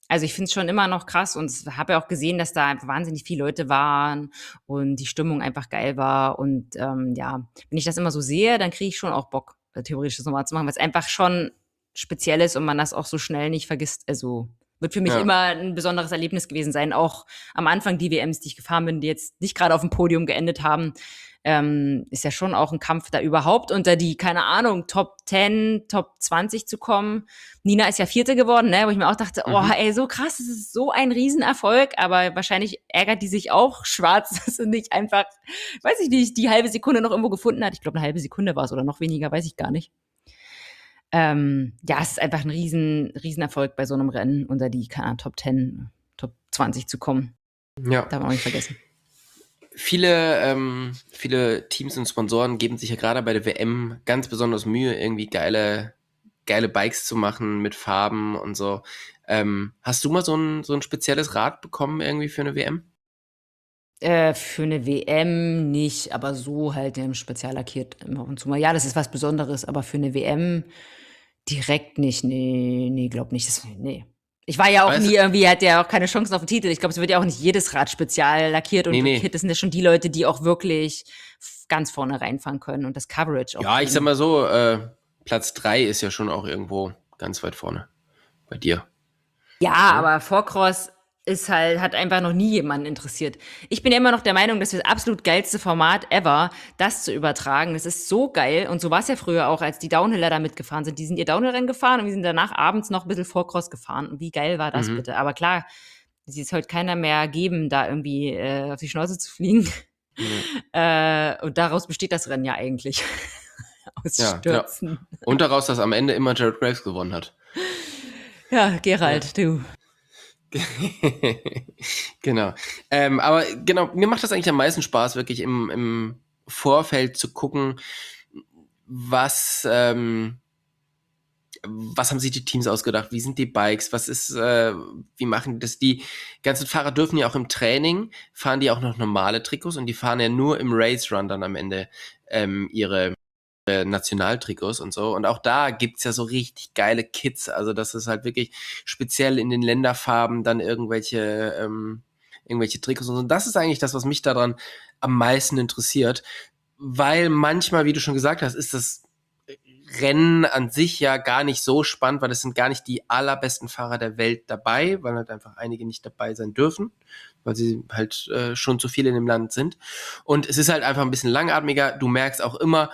Also, ich finde es schon immer noch krass und habe ja auch gesehen, dass da einfach wahnsinnig viele Leute waren und die Stimmung einfach geil war. Und, ähm, ja, wenn ich das immer so sehe, dann kriege ich schon auch Bock, äh, theoretisch das noch mal zu machen, weil's einfach schon speziell ist und man das auch so schnell nicht vergisst. Also, wird für mich Ja. immer 'n besonderes Erlebnis gewesen sein. Auch am Anfang die W Ms, die ich gefahren bin, die jetzt nicht grade aufm Podium geendet haben, ähm, ist ja schon auch 'n Kampf, da überhaupt unter die, keine Ahnung, Top zehn, Top zwanzig zu kommen. Nina ist ja Vierte geworden, ne, wo ich mir auch dachte: „Oh, Mhm. ey, so krass, das ist so ein Riesenerfolg." Aber wahrscheinlich ärgert die sich auch schwarz, dass sie nicht einfach, weiß ich nicht, die halbe Sekunde noch irgendwo gefunden hat. Ich glaube, 'ne halbe Sekunde war's oder noch weniger, weiß ich gar nicht. Ähm, ja, es ist einfach 'n riesen Riesenerfolg bei so 'nem Rennen, unter die, keine Ahnung, Top zehn, Top zwanzig zu kommen. Ja. Darf man auch nicht vergessen. Viele, ähm, viele Teams und Sponsoren geben sich ja gerade bei der W M ganz besonders Mühe, irgendwie geile, geile Bikes zu machen mit Farben und so. Ähm, hast du mal so ein, so ein spezielles Rad bekommen irgendwie für eine W M? Äh, für 'ne W M nicht, aber so halt, ähm, spezial lackiert immer ab und zu mal. Ja, das ist was Besonderes, aber für 'ne W M direkt nicht. Ne, ne, glaube nicht. Das ne. Ich war ja auch Weißt du, nie irgendwie, hatte ja auch keine Chancen auf 'n Titel. Ich glaube, es wird ja auch nicht jedes Rad spezial lackiert und nee, lackiert. nee. Das sind ja schon die Leute, die auch wirklich f ganz vorne reinfahren können und das Coverage auch Ja, ich sag können. mal so, äh, Platz drei ist ja schon auch irgendwo ganz weit vorne bei dir. Ja, Ne? aber Vorcross ist halt, hat einfach noch nie jemanden interessiert. Ich bin ja immer noch der Meinung, das ist das absolut geilste Format ever, das zu übertragen. Das ist so geil und so war's ja früher auch, als die Downhiller da mitgefahren sind. Die sind ihr Downhill-Rennen gefahren und wir sind danach abends noch 'n bisschen Vorcross gefahren. Und wie geil war das Mhm. bitte? Aber klar, es ist heute keiner mehr geben, da irgendwie, äh, auf die Schnauze zu fliegen. Nee. Äh, und daraus besteht das Rennen ja eigentlich. Aus Ja, genau. Stürzen. Und daraus, dass am Ende immer Jared Graves gewonnen hat. Ja, Ja. Gerald, du. Genau. Ähm, aber genau, mir macht das eigentlich am meisten Spaß, wirklich im, im Vorfeld zu gucken, was, ähm, was haben sich die Teams ausgedacht, wie sind die Bikes, was ist, äh, wie machen die das? Die ganzen Fahrer dürfen ja auch im Training, fahren die auch noch normale Trikots und die fahren ja nur im Race Run dann am Ende ähm, ihre äh, Nationaltrikots und so. Und auch da gibt's ja so richtig geile Kits. Also das ist halt wirklich speziell in den Länderfarben dann irgendwelche, ähm, irgendwelche Trikots und so. Und das ist eigentlich das, was mich daran am meisten interessiert. Weil manchmal, wie du schon gesagt hast, ist das Rennen an sich ja gar nicht so spannend, weil es sind gar nicht die allerbesten Fahrer der Welt dabei, weil halt einfach einige nicht dabei sein dürfen, weil sie halt äh, schon zu viele in dem Land sind. Und es ist halt einfach ein bisschen langatmiger. Du merkst auch immer,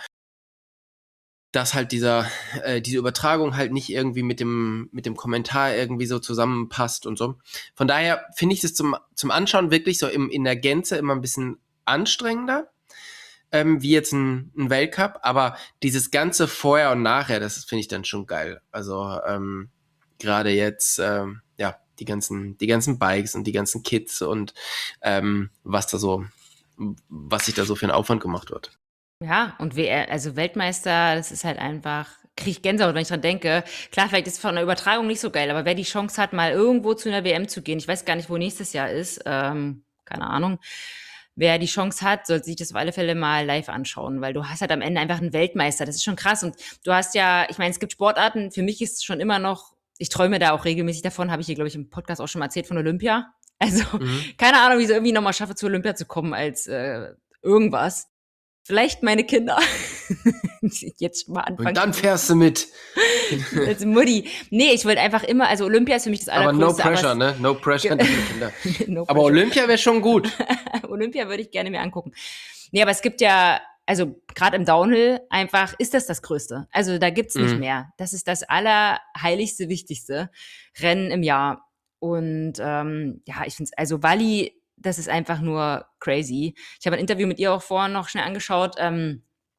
dass halt dieser, äh, diese Übertragung halt nicht irgendwie mit dem, mit dem Kommentar irgendwie so zusammenpasst und so. Von daher finde ich es zum, zum Anschauen wirklich so im, in der Gänze immer ein bisschen anstrengender, ähm, wie jetzt ein, ein Weltcup, aber dieses ganze Vorher und Nachher, das finde ich dann schon geil. Also ähm, gerade jetzt, ähm, ja, die ganzen, die ganzen Bikes und die ganzen Kits und ähm, was da so, was sich da so für einen Aufwand gemacht wird. Ja, und W R also Weltmeister, das ist halt einfach, kriege ich Gänsehaut, wenn ich dran denke. Klar, vielleicht ist es von der Übertragung nicht so geil, aber wer die Chance hat, mal irgendwo zu einer W M zu gehen, ich weiß gar nicht, wo nächstes Jahr ist, ähm, keine Ahnung. Wer die Chance hat, sollte sich das auf alle Fälle mal live anschauen, weil du hast halt am Ende einfach einen Weltmeister. Das ist schon krass. Und du hast ja, ich meine, es gibt Sportarten, für mich ist es schon immer noch, ich träume da auch regelmäßig davon, habe ich hier, glaube ich, im Podcast auch schon mal erzählt, von Olympia. Also, Mhm. keine Ahnung, wie ich es irgendwie nochmal schaffe, zu Olympia zu kommen als äh, irgendwas. Vielleicht meine Kinder. Jetzt schon mal anfangen. Und dann fährst du mit. Als Mutti. Nee, ich wollte einfach immer, also Olympia ist für mich das Aber no Allergrößte. pressure, es- ne? No pressure an deine Kinder. No Aber pressure. Olympia wäre schon gut. Olympia würde ich gerne mir angucken. Nee, aber es gibt ja, also gerade im Downhill einfach, ist das das Größte. Also da gibt's nicht Mhm. mehr. Das ist das allerheiligste, wichtigste Rennen im Jahr. Und ähm, ja, ich finde es, also Wally, das ist einfach nur crazy. Ich habe ein Interview mit ihr auch vorhin noch schnell angeschaut. Ähm,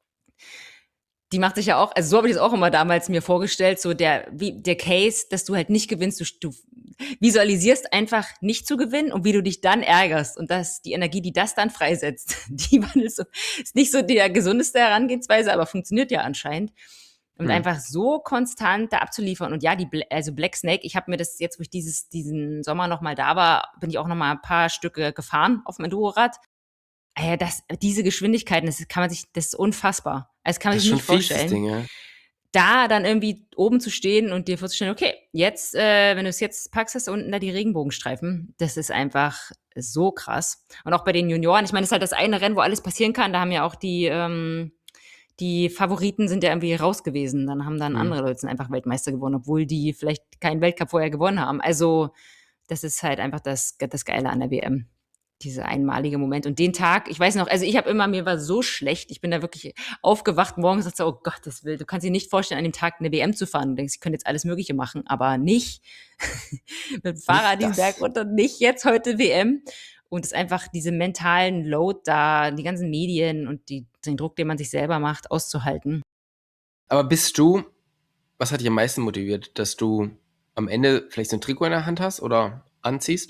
die macht sich ja auch, also so habe ich das auch immer damals mir vorgestellt, so der, wie, der Case, dass du halt nicht gewinnst, du, du visualisierst einfach nicht zu gewinnen und wie du dich dann ärgerst und dass die Energie, die das dann freisetzt, die wandelst du, ist nicht so der gesundeste Herangehensweise, aber funktioniert ja anscheinend. Und Hm. einfach so konstant da abzuliefern. Und ja, die Bla- also Black Snake, ich habe mir das jetzt, wo ich dieses, diesen Sommer noch mal da war, bin ich auch noch mal ein paar Stücke gefahren auf dem Endurorad. Ah ja, das, diese Geschwindigkeiten, das kann man sich, das ist unfassbar. Also das kann man Das sich ist schon nicht fies, das vorstellen. Ding, ja. Da dann irgendwie oben zu stehen und dir vorzustellen, okay, jetzt, äh, wenn du es jetzt packst, hast du unten da die Regenbogenstreifen. Das ist einfach so krass. Und auch bei den Junioren, ich meine, das ist halt das eine Rennen, wo alles passieren kann. Da haben ja auch die, ähm, die Favoriten sind ja irgendwie raus gewesen. Dann haben dann Mhm. andere Leute sind einfach Weltmeister gewonnen, obwohl die vielleicht keinen Weltcup vorher gewonnen haben. Also, das ist halt einfach das, das Geile an der W M. Dieser einmalige Moment. Und den Tag, ich weiß noch, also ich habe immer, mir war so schlecht, ich bin da wirklich aufgewacht morgens und dachte, so, oh Gottes Willen, du kannst dir nicht vorstellen, an dem Tag eine W M zu fahren. Du denkst, ich könnte jetzt alles Mögliche machen, aber nicht mit dem Fahrrad Nicht den Berg das. runter, nicht jetzt heute W M. Und es ist einfach diese mentalen Load da, die ganzen Medien und die, den Druck, den man sich selber macht, auszuhalten. Aber bist du, was hat dich am meisten motiviert, dass du am Ende vielleicht so ein Trikot in der Hand hast oder anziehst?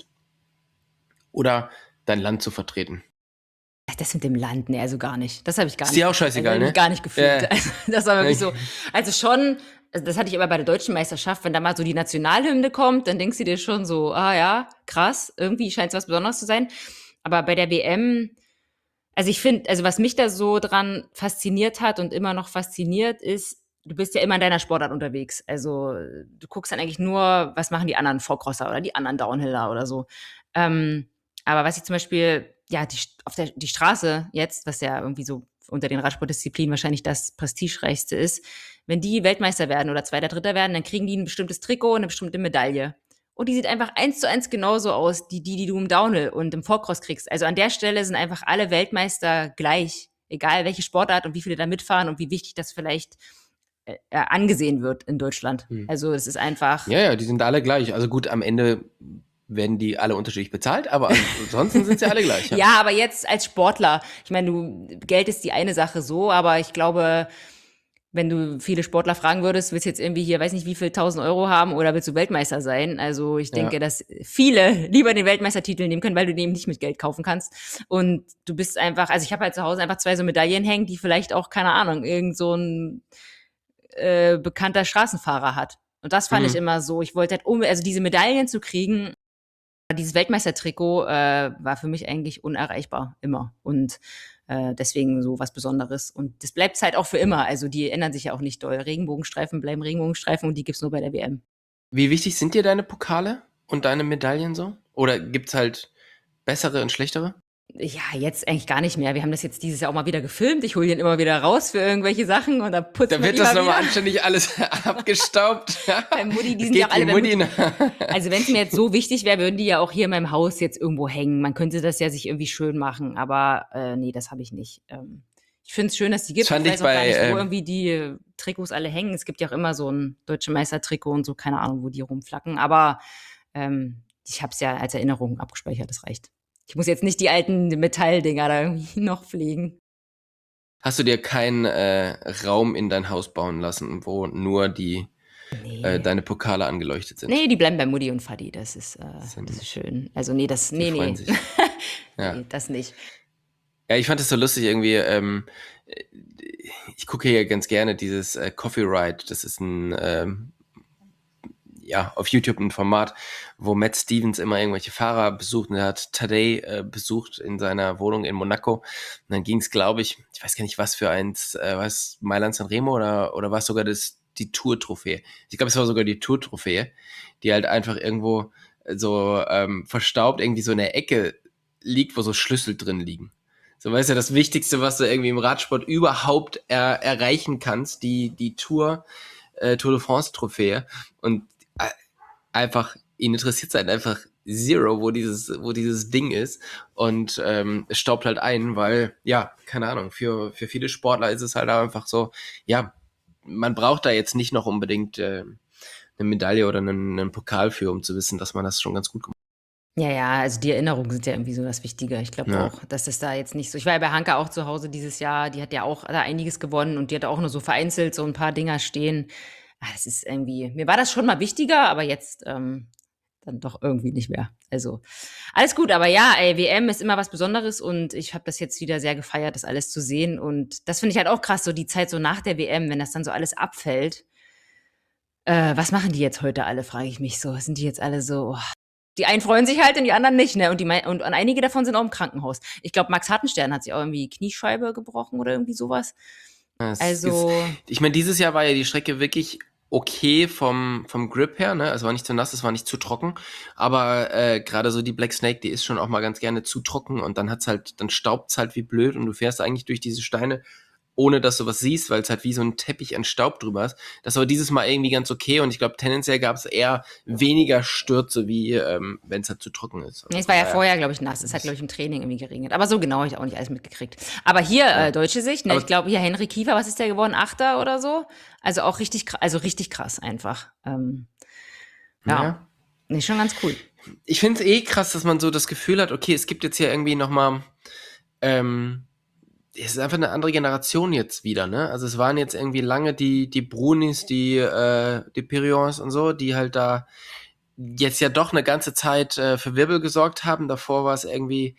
Oder dein Land zu vertreten? Das mit dem Land, ne, also gar nicht. Das habe ich gar Ist nicht. dir auch Also scheißegal, habe ich ne? gar nicht gefühlt. Ja. Also, das war wirklich so. Also schon, also das hatte ich aber bei der deutschen Meisterschaft, wenn da mal so die Nationalhymne kommt, dann denkst du dir schon so, ah ja, krass, irgendwie scheint es was Besonderes zu sein. Aber bei der W M, also ich finde, also was mich da so dran fasziniert hat und immer noch fasziniert, ist, du bist ja immer in deiner Sportart unterwegs. Also du guckst dann eigentlich nur, was machen die anderen Vorcrosser oder die anderen Downhiller oder so. Ähm, aber was ich zum Beispiel, ja, die, auf der, die Straße jetzt, was ja irgendwie so unter den Radsportdisziplinen wahrscheinlich das prestigereichste ist, wenn die Weltmeister werden oder Zweiter, Dritter werden, dann kriegen die ein bestimmtes Trikot und eine bestimmte Medaille. Und die sieht einfach eins zu eins genauso aus, die, die, die du im Downhill und im Vorcross kriegst. Also an der Stelle sind einfach alle Weltmeister gleich. Egal welche Sportart und wie viele da mitfahren und wie wichtig das vielleicht äh, angesehen wird in Deutschland. Hm. Also es ist einfach. Ja, ja, die sind alle gleich. Also gut, am Ende werden die alle unterschiedlich bezahlt, aber ansonsten sind sie alle gleich. Ja. Ja, aber jetzt als Sportler, ich meine, du, Geld ist die eine Sache so, aber ich glaube, wenn du viele Sportler fragen würdest, willst du jetzt irgendwie hier, weiß nicht, wie viel tausend Euro haben oder willst du Weltmeister sein? Also ich denke, Ja. dass viele lieber den Weltmeistertitel nehmen können, weil du den eben nicht mit Geld kaufen kannst. Und du bist einfach, also ich habe halt zu Hause einfach zwei so Medaillen hängen, die vielleicht auch, keine Ahnung, irgend so ein äh, bekannter Straßenfahrer hat. Und das fand Mhm. ich immer so, ich wollte halt, um, also diese Medaillen zu kriegen, dieses Weltmeistertrikot äh, war für mich eigentlich unerreichbar, immer. Und äh, deswegen so was Besonderes. Und das bleibt halt auch für immer. Also die ändern sich ja auch nicht doll. Regenbogenstreifen bleiben Regenbogenstreifen und die gibt's nur bei der W M. Wie wichtig sind dir deine Pokale und deine Medaillen so? Oder gibt's halt bessere und schlechtere? Ja, jetzt eigentlich gar nicht mehr. Wir haben das jetzt dieses Jahr auch mal wieder gefilmt. Ich hole den immer wieder raus für irgendwelche Sachen und dann putzt Da man wird die das mal nochmal wieder. anständig alles abgestaubt. Bei Mutti, die Es sind geht ja alle wie bei Mutti. Mutti. Also wenn es mir jetzt so wichtig wäre, würden die ja auch hier in meinem Haus jetzt irgendwo hängen. Man könnte das ja sich irgendwie schön machen, aber äh, nee, das habe ich nicht. Ähm, ich finde es schön, dass die gibt. Das fand Ich ich weiß auch gar bei, nicht, wo ähm, irgendwie die äh, Trikots alle hängen. Es gibt ja auch immer so ein Deutsche Meister-Trikot und so, keine Ahnung, wo die rumflacken. Aber ähm, ich habe es ja als Erinnerung abgespeichert, das reicht. Ich muss jetzt nicht die alten Metalldinger da irgendwie noch pflegen. Hast du dir keinen äh, Raum in dein Haus bauen lassen, wo nur die Nee. äh, deine Pokale angeleuchtet sind? Nee, die bleiben bei Mutti und Vati. Das ist, äh, Sind das ist nicht. schön. Also nee, das, Die nee, freuen nee. sich. Ja. Nee, das nicht. Ja, ich fand es so lustig irgendwie. Ähm, äh, ich gucke hier ganz gerne dieses äh, Coffee Ride. Das ist ein ähm, ja, auf YouTube ein Format, wo Matt Stevens immer irgendwelche Fahrer besucht. Und er hat Tadej äh, besucht in seiner Wohnung in Monaco. Und dann ging es, glaube ich, ich weiß gar nicht, was für eins, äh, was Mailand Sanremo oder, oder was sogar das, die Tour-Trophäe. Ich glaube, es war sogar die Tour-Trophäe, die halt einfach irgendwo so ähm, verstaubt irgendwie so in der Ecke liegt, wo so Schlüssel drin liegen. So, weißt du, das Wichtigste, was du irgendwie im Radsport überhaupt er, erreichen kannst, die, die Tour, äh, Tour de France Trophäe. Und äh, einfach, ihn interessiert es halt einfach zero, wo dieses, wo dieses Ding ist. Und ähm, es staubt halt ein, weil, ja, keine Ahnung, für, für viele Sportler ist es halt einfach so, ja, man braucht da jetzt nicht noch unbedingt äh, eine Medaille oder einen, einen Pokal für, um zu wissen, dass man das schon ganz gut gemacht Ja, ja, also die Erinnerungen sind ja irgendwie so das Wichtige. Ich glaube Ja. auch, dass es da jetzt nicht so. Ich war ja bei Hanke auch zu Hause dieses Jahr, die hat ja auch da einiges gewonnen und die hat auch nur so vereinzelt so ein paar Dinger stehen. Ah, das ist irgendwie, mir war das schon mal wichtiger, aber jetzt ähm, dann doch irgendwie nicht mehr. Also alles gut, aber ja, ey, W M ist immer was Besonderes und ich habe das jetzt wieder sehr gefeiert, das alles zu sehen. Und das finde ich halt auch krass, so die Zeit so nach der W M, wenn das dann so alles abfällt. Äh, was machen die jetzt heute alle, frage ich mich so. Sind die jetzt alle so, oh. Die einen freuen sich halt und die anderen nicht, ne? Und, die, mei- und, und einige davon sind auch im Krankenhaus. Ich glaube, Max Hartenstern hat sich auch irgendwie Kniescheibe gebrochen oder irgendwie sowas. Es Also, ist, ich meine, dieses Jahr war ja die Strecke wirklich okay vom, vom Grip her, ne? Es war nicht zu nass, es war nicht zu trocken. Aber äh, gerade so die Black Snake, die ist schon auch mal ganz gerne zu trocken und dann hat's halt, dann staubt's halt wie blöd und du fährst eigentlich durch diese Steine, ohne dass du was siehst, weil es halt wie so ein Teppich an Staub drüber ist. Das war dieses Mal irgendwie ganz okay und ich glaube, tendenziell gab es eher weniger Stürze, wie ähm, wenn es halt zu trocken ist. Also Nee, es war ja von daher, vorher, glaube ich, nass. Es hat, glaube ich, im Training irgendwie geregnet. Aber so genau habe ich auch nicht alles mitgekriegt. Aber hier, ja. äh, deutsche Sicht, ne? Aber Ich glaube, hier Henry Kiefer, was ist der geworden? Achter oder so? Also auch richtig, kra- also richtig krass einfach. Ähm, ja, ja, nee, schon ganz cool. ich finde es eh krass, dass man so das Gefühl hat, okay, es gibt jetzt hier irgendwie nochmal, ähm, es ist einfach eine andere Generation jetzt wieder, ne? Also es waren jetzt irgendwie lange die, die Brunis, die, äh, die Pirions und so, die halt da jetzt ja doch eine ganze Zeit äh, für Wirbel gesorgt haben. Davor war es irgendwie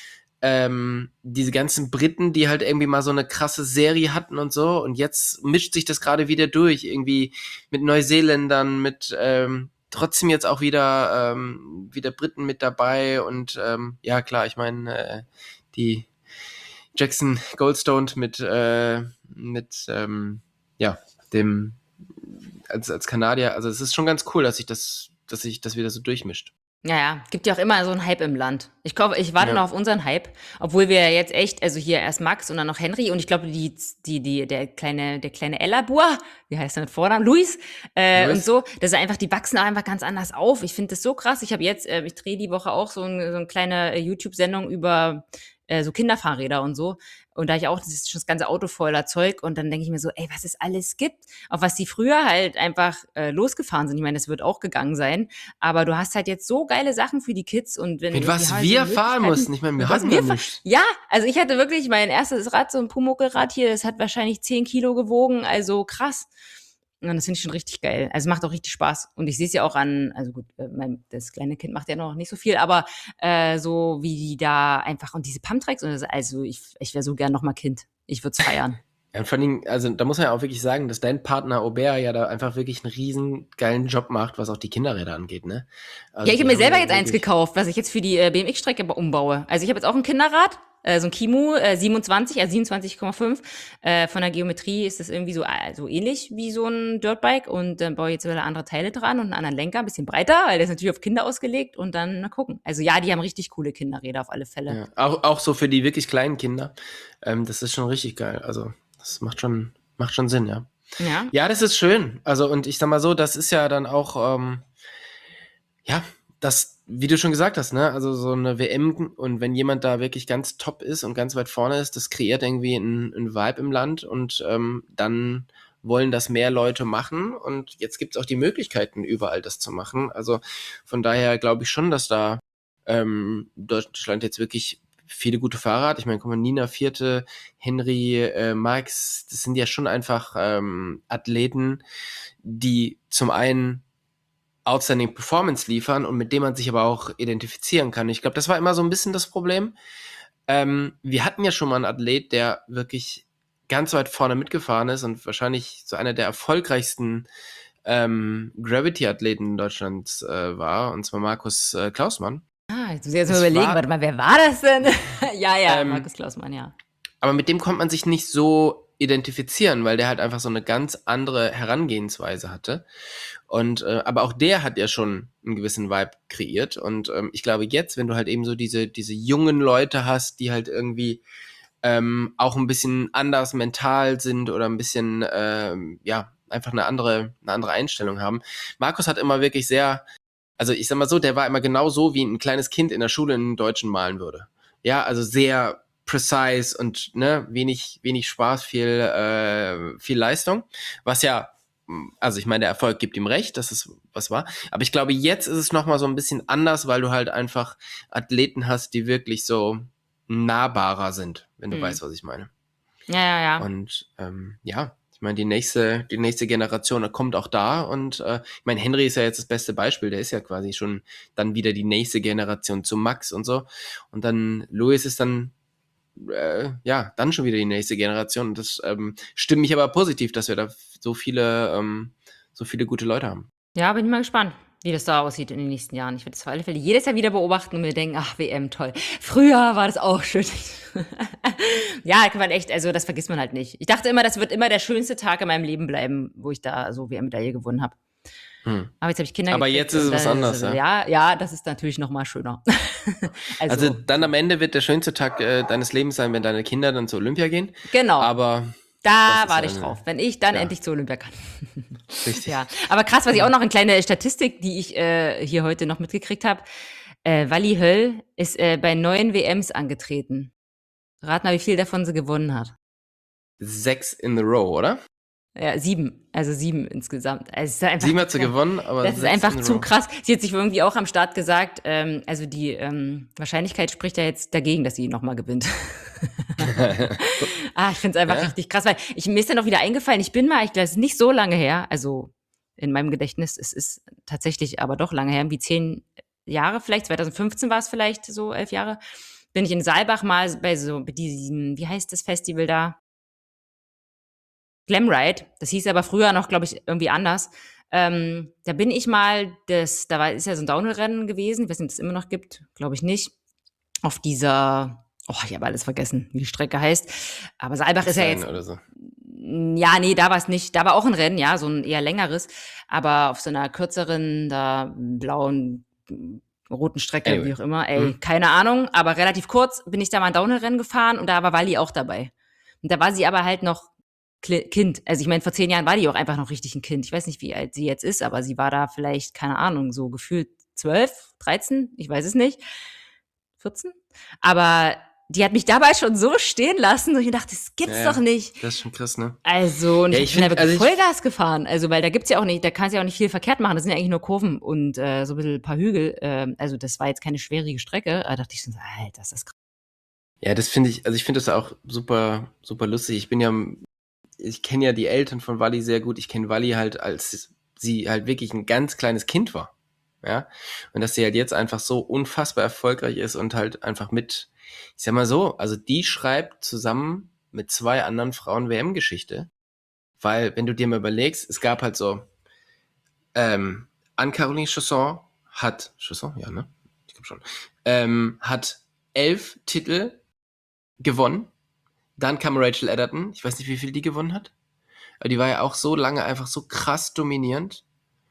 ähm, diese ganzen Briten, die halt irgendwie mal so eine krasse Serie hatten und so. Und jetzt mischt sich das gerade wieder durch, irgendwie mit Neuseeländern, mit ähm, trotzdem jetzt auch wieder ähm, wieder Briten mit dabei. Und ähm, ja, klar, ich meine, äh, die Jackson Goldstone mit, äh, mit ähm, ja, dem als, als Kanadier. Also es ist schon ganz cool, dass sich das, dass sich das wieder so durchmischt. Ja, ja, gibt ja auch immer so einen Hype im Land. Ich glaube, ich warte Ja. noch auf unseren Hype, obwohl wir ja jetzt echt, also hier erst Max und dann noch Henry und ich glaube, die, die, die, der kleine, der kleine Ellabur, wie heißt der mit Vornamen? Luis, äh, Luis? und so, das ist einfach, die wachsen auch einfach ganz anders auf. Ich finde das so krass. Ich habe jetzt, äh, ich drehe die Woche auch so, ein, so eine kleine äh, YouTube-Sendung über äh, so Kinderfahrräder und so. Und da ich auch, das ist schon das ganze Auto voller Zeug und dann denke ich mir so, ey, was es alles gibt, auf was die früher halt einfach äh, losgefahren sind. Ich meine, das wird auch gegangen sein, aber du hast halt jetzt so geile Sachen für die Kids und wenn Mit die was haben wir so fahren Möglichkeiten, mussten. Ich meine, wir mit was hatten wir ja fahren. nichts. Ja, also ich hatte wirklich mein erstes Rad, so ein Pumuckl-Rad hier, das hat wahrscheinlich zehn Kilo gewogen, also krass. Und das finde ich schon richtig geil. Also macht auch richtig Spaß. Und ich sehe es ja auch an, also gut, äh, mein, das kleine Kind macht ja noch nicht so viel, aber äh, so wie die da einfach und diese Pumptracks, und das, also ich, ich wäre so gern noch mal Kind. Ich würde es feiern. Ja, und vor allem, also da muss man ja auch wirklich sagen, dass dein Partner Aubert ja da einfach wirklich einen riesen geilen Job macht, was auch die Kinderräder angeht, ne? Also Ja, ich die habe mir haben selber ja jetzt eins wirklich- gekauft, was ich jetzt für die äh, B M X-Strecke umbaue. Also ich habe jetzt auch ein Kinderrad, äh, so ein Kimu äh, siebenundzwanzig, also siebenundzwanzig Komma fünf. Äh, von der Geometrie ist das irgendwie so, äh, so ähnlich wie so ein Dirtbike und dann baue ich jetzt wieder andere Teile dran und einen anderen Lenker, ein bisschen breiter, weil der ist natürlich auf Kinder ausgelegt und dann mal gucken. Also ja, die haben richtig coole Kinderräder auf alle Fälle. Ja, auch, auch so für die wirklich kleinen Kinder. Ähm, das ist schon richtig geil. Also das macht schon, macht schon Sinn, ja. Ja. Ja, das ist schön. Also, und ich sag mal so, das ist ja dann auch, ähm, ja, das, wie du schon gesagt hast, ne, also so eine W M und wenn jemand da wirklich ganz top ist und ganz weit vorne ist, das kreiert irgendwie einen, einen Vibe im Land und ähm, dann wollen das mehr Leute machen und jetzt gibt es auch die Möglichkeiten, überall das zu machen. Also von daher glaube ich schon, dass da ähm, Deutschland jetzt wirklich viele gute Fahrer hat. Ich meine, guck mal, Nina Vierte, Henry, äh, Max, das sind ja schon einfach ähm, Athleten, die zum einen outstanding Performance liefern und mit dem man sich aber auch identifizieren kann. Ich glaube, das war immer so ein bisschen das Problem. Ähm, wir hatten ja schon mal einen Athlet, der wirklich ganz weit vorne mitgefahren ist und wahrscheinlich so einer der erfolgreichsten ähm, Gravity-Athleten Deutschlands äh, war, und zwar Markus äh, Klausmann. Ah, jetzt muss ich jetzt mal Das überlegen, war- warte mal, wer war das denn? ja, ja, Ähm, Markus Klausmann, ja. Aber mit dem konnte man sich nicht so identifizieren, weil der halt einfach so eine ganz andere Herangehensweise hatte. Und äh, aber auch der hat ja schon einen gewissen Vibe kreiert. Und ähm, ich glaube jetzt, wenn du halt eben so diese, diese jungen Leute hast, die halt irgendwie ähm, auch ein bisschen anders mental sind oder ein bisschen, ähm, ja, einfach eine andere, eine andere Einstellung haben. Markus hat immer wirklich sehr, also ich sag mal so, der war immer genau so, wie ein kleines Kind in der Schule einen Deutschen malen würde. Ja, also sehr precise und ne, wenig, wenig Spaß, viel, äh, viel Leistung. Was ja, also ich meine, der Erfolg gibt ihm recht, dass es was war. Aber ich glaube, jetzt ist es nochmal so ein bisschen anders, weil du halt einfach Athleten hast, die wirklich so nahbarer sind, wenn du Hm. weißt, was ich meine. Ja, ja, ja. Und ähm, ja, ich meine, die nächste, die nächste Generation kommt auch da und äh, ich meine, Henry ist ja jetzt das beste Beispiel, der ist ja quasi schon dann wieder die nächste Generation zu Max und so. Und dann Louis ist dann äh, ja, dann schon wieder die nächste Generation. Und das ähm, stimmt mich aber positiv, dass wir da so viele, ähm, so viele gute Leute haben. Ja, bin ich mal gespannt, wie das da aussieht in den nächsten Jahren. Ich werde das auf alle Fälle jedes Jahr wieder beobachten und mir denken, ach, W M, toll. Früher war das auch schön. Ja, kann man echt, also das vergisst man halt nicht. Ich dachte immer, das wird immer der schönste Tag in meinem Leben bleiben, wo ich da so W M-Medaille gewonnen habe. Hm. Aber jetzt habe ich Kinder Aber gekriegt jetzt ist und es was dann anderes, ja? ja, ja, das ist natürlich noch mal schöner. Also Also, dann am Ende wird der schönste Tag äh, deines Lebens sein, wenn deine Kinder dann zur Olympia gehen. genau, Aber das da ist warte ich eine, drauf, wenn ich dann ja, endlich zur Olympia kann. richtig. Ja, aber krass, was ich auch noch, eine kleine Statistik, die ich äh, hier heute noch mitgekriegt habe. Äh, Wally Höll ist äh, bei neun W Ms angetreten. Rat mal, wie viel davon sie gewonnen hat. Sechs in the row, oder? Ja, sieben. Also sieben insgesamt. Also es ist einfach, Sieben hat sie gewonnen, aber das ist sechs einfach in a zu row. krass. Sie hat sich irgendwie auch am Start gesagt, ähm, also die ähm, Wahrscheinlichkeit spricht ja jetzt dagegen, dass sie nochmal gewinnt. Ah, ich finde es einfach Ja. richtig krass, weil ich, mir ist dann auch wieder eingefallen, ich bin mal, ich, das ist nicht so lange her, also in meinem Gedächtnis, es ist tatsächlich aber doch lange her, wie zehn Jahre vielleicht, zwanzig fünfzehn war es vielleicht, so elf Jahre, bin ich in Saalbach mal bei so bei diesem, wie heißt das Festival da? Glamride, das hieß aber früher noch, glaube ich, irgendwie anders. Ähm, da bin ich mal, das, da war, ist ja so ein Downhill-Rennen gewesen, ich weiß nicht, ob es immer noch gibt, glaube ich nicht. Auf dieser, oh, ich habe alles vergessen, wie die Strecke heißt. Aber Saalbach ist ja Sein jetzt, oder so. ja, nee, da war es nicht, da war auch ein Rennen, ja, so ein eher längeres, aber auf so einer kürzeren, da blauen, roten Strecke, Anyway. wie auch immer, ey, Hm. keine Ahnung, aber relativ kurz bin ich da mal ein Downhill-Rennen gefahren und da war Wally auch dabei. Und da war sie aber halt noch Kle- Kind. Also ich meine, vor zehn Jahren war die auch einfach noch richtig ein Kind. Ich weiß nicht, wie alt sie jetzt ist, aber sie war da vielleicht, keine Ahnung, so gefühlt zwölf, dreizehn, ich weiß es nicht, vierzehn. Aber die hat mich dabei schon so stehen lassen und ich dachte, das gibt's Ja, doch nicht. das ist schon krass, ne? Also, und Ja, ich, ich bin da find, wirklich also ich- Vollgas gefahren. Also, weil da gibt's ja auch nicht, da kannst du ja auch nicht viel verkehrt machen. Das sind ja eigentlich nur Kurven und äh, so ein bisschen ein paar Hügel. Ähm, also, das war jetzt keine schwierige Strecke. Da dachte ich so, Alter, das ist krass. Ja, das finde ich, also ich finde das auch super, super lustig. Ich bin ja, ich kenne ja die Eltern von Wally sehr gut. Ich kenne Wally halt, als sie halt wirklich ein ganz kleines Kind war. Ja. Und dass sie halt jetzt einfach so unfassbar erfolgreich ist und halt einfach mit, ich sag mal so, also die schreibt zusammen mit zwei anderen Frauen W M-Geschichte. Weil, wenn du dir mal überlegst, es gab halt so, ähm, Anne-Caroline Chausson hat, Chausson, ja, ne? Ich glaube schon, ähm, hat elf Titel gewonnen. Dann kam Rachel Edderton. Ich weiß nicht, wie viel die gewonnen hat. Aber die war ja auch so lange einfach so krass dominierend.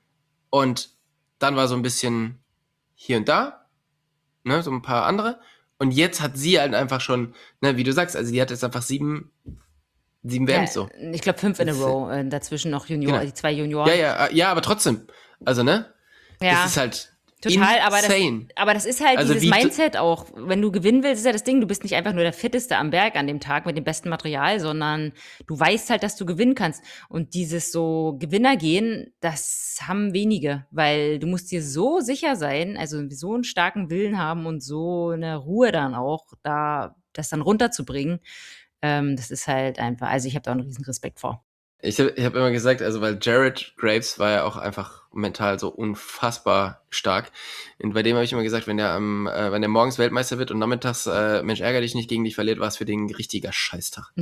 Und dann war so ein bisschen hier und da, ne, so ein paar andere. Und jetzt hat sie halt einfach schon, ne, wie du sagst, also die hat jetzt einfach sieben, sieben W Ja, Ms so. ich glaube fünf in a Das- row. Äh, dazwischen noch Junior, Genau. die zwei Junioren. Ja, ja, äh, ja, aber trotzdem. Also, ne? Ja, Das ist halt total, aber das, insane. aber das ist halt Also dieses wie- Mindset auch. Wenn du gewinnen willst, ist ja das Ding, du bist nicht einfach nur der Fitteste am Berg an dem Tag mit dem besten Material, sondern du weißt halt, dass du gewinnen kannst. Und dieses so Gewinnergehen, das haben wenige, weil du musst dir so sicher sein, also so einen starken Willen haben und so eine Ruhe dann auch, da das dann runterzubringen. Ähm, das ist halt einfach, also ich habe da einen riesen Respekt vor. Ich habe ich hab immer gesagt, also weil Jared Graves war ja auch einfach mental so unfassbar stark. Und bei dem habe ich immer gesagt, wenn der am, äh, wenn der morgens Weltmeister wird und nachmittags, äh, Mensch, ärger dich nicht, gegen dich verliert, war es für den ein richtiger Scheißtag.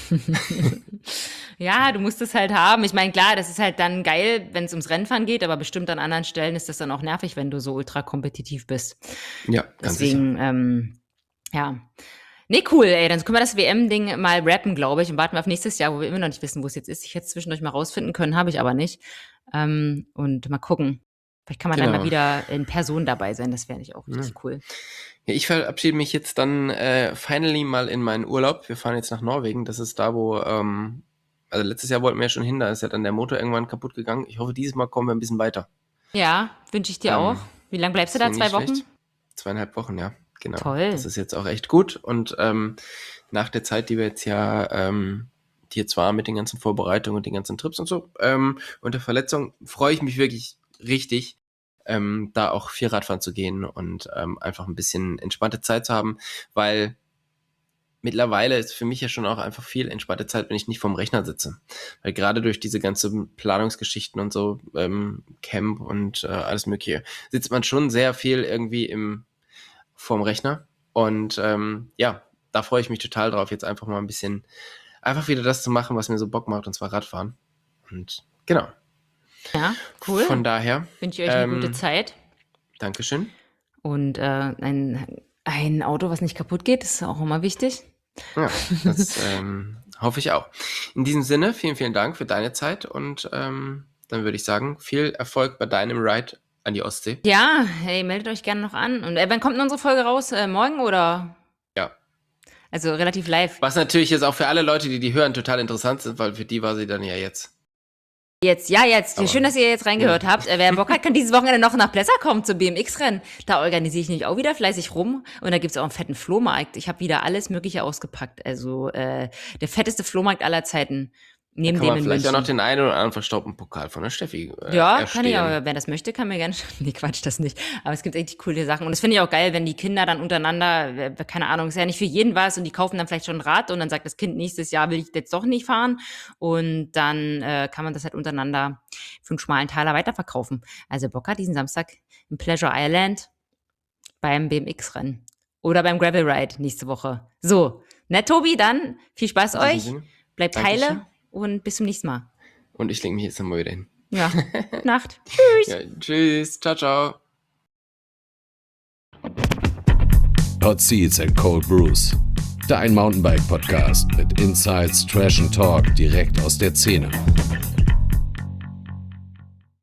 Ja, du musst es halt haben. Ich meine, klar, das ist halt dann geil, wenn es ums Rennfahren geht, aber bestimmt an anderen Stellen ist das dann auch nervig, wenn du so ultra kompetitiv bist. Ja, ganz sicher. Deswegen, ähm, ja. Nee, cool, ey. Dann können wir das W M-Ding mal rappen, glaube ich, und warten wir auf nächstes Jahr, wo wir immer noch nicht wissen, wo es jetzt ist. Ich hätte es zwischendurch mal rausfinden können, habe ich aber nicht. Ähm, und mal gucken. Vielleicht kann man dann Genau. mal wieder in Person dabei sein. Das wäre nicht auch richtig Ja. cool. Ja, ich verabschiede mich jetzt dann äh, finally mal in meinen Urlaub. Wir fahren jetzt nach Norwegen. Das ist da, wo, ähm, also letztes Jahr wollten wir ja schon hin, da ist ja dann der Motor irgendwann kaputt gegangen. Ich hoffe, dieses Mal kommen wir ein bisschen weiter. Ja, wünsche ich dir Ähm, auch. Wie lange bleibst du da? Deswegen Zwei nicht Wochen? schlecht. Zweieinhalb Wochen, ja, genau. Toll. Das ist jetzt auch echt gut. Und ähm, nach der Zeit, die wir jetzt ja ähm, die jetzt war mit den ganzen Vorbereitungen und den ganzen Trips und so, ähm, und der Verletzung, freue ich mich wirklich richtig, ähm, da auch viel Radfahren zu gehen und ähm, einfach ein bisschen entspannte Zeit zu haben, weil mittlerweile ist für mich ja schon auch einfach viel entspannte Zeit, wenn ich nicht vorm Rechner sitze. Weil gerade durch diese ganzen Planungsgeschichten und so, ähm, Camp und äh, alles Mögliche, sitzt man schon sehr viel irgendwie im vorm Rechner. Und ähm, ja, da freue ich mich total drauf, jetzt einfach mal ein bisschen, einfach wieder das zu machen, was mir so Bock macht, und zwar Radfahren. Und genau. Ja, cool. Von daher, Wünsche ich euch eine ähm, gute Zeit. Dankeschön. Und äh, ein, ein Auto, was nicht kaputt geht, ist auch immer wichtig. Ja, das ähm, hoffe ich auch. In diesem Sinne, vielen, vielen Dank für deine Zeit und ähm, dann würde ich sagen, viel Erfolg bei deinem Ride an die Ostsee. Ja, hey, meldet euch gerne noch an. Und äh, wann kommt denn unsere Folge raus? Äh, morgen oder? Ja. Also relativ live. Was natürlich jetzt auch für alle Leute, die die hören, total interessant sind, weil für die war sie dann ja jetzt. Jetzt, ja, jetzt. Aber- Schön, dass ihr jetzt reingehört Ja. habt. Äh, Wer Bock hat, kann dieses Wochenende noch nach Plessa kommen zum B M X-Rennen. Da organisiere ich nämlich auch wieder fleißig rum. Und da gibt's auch einen fetten Flohmarkt. Ich habe wieder alles Mögliche ausgepackt. Also äh, der fetteste Flohmarkt aller Zeiten. Neben Kann dem man in vielleicht München. auch noch den einen oder anderen verstaubten Pokal von der Steffi äh, Ja, erstehen. kann ich aber, wer das möchte, kann mir gerne. Nee, Quatsch, das nicht. Aber es gibt echt coole Sachen. Und das finde ich auch geil, wenn die Kinder dann untereinander, äh, keine Ahnung, ist ja nicht für jeden was und die kaufen dann vielleicht schon ein Rad und dann sagt das Kind nächstes Jahr will ich jetzt doch nicht fahren. Und dann äh, kann man das halt untereinander für einen schmalen Taler weiterverkaufen. Also Bock hat diesen Samstag im Pleasure Island beim B M X-Rennen. Oder beim Gravel Ride nächste Woche. So, ne, Tobi, dann viel Spaß In diesem euch. Sinne. Bleibt Dankeschön. heile und bis zum nächsten Mal. Und ich lege mich jetzt nochmal wieder hin. Ja, gute Nacht. Ja, tschüss, ciao, ciao. Hot Seats and Cold Brews. Dein Mountainbike-Podcast mit Insights, Trash and Talk direkt aus der Szene.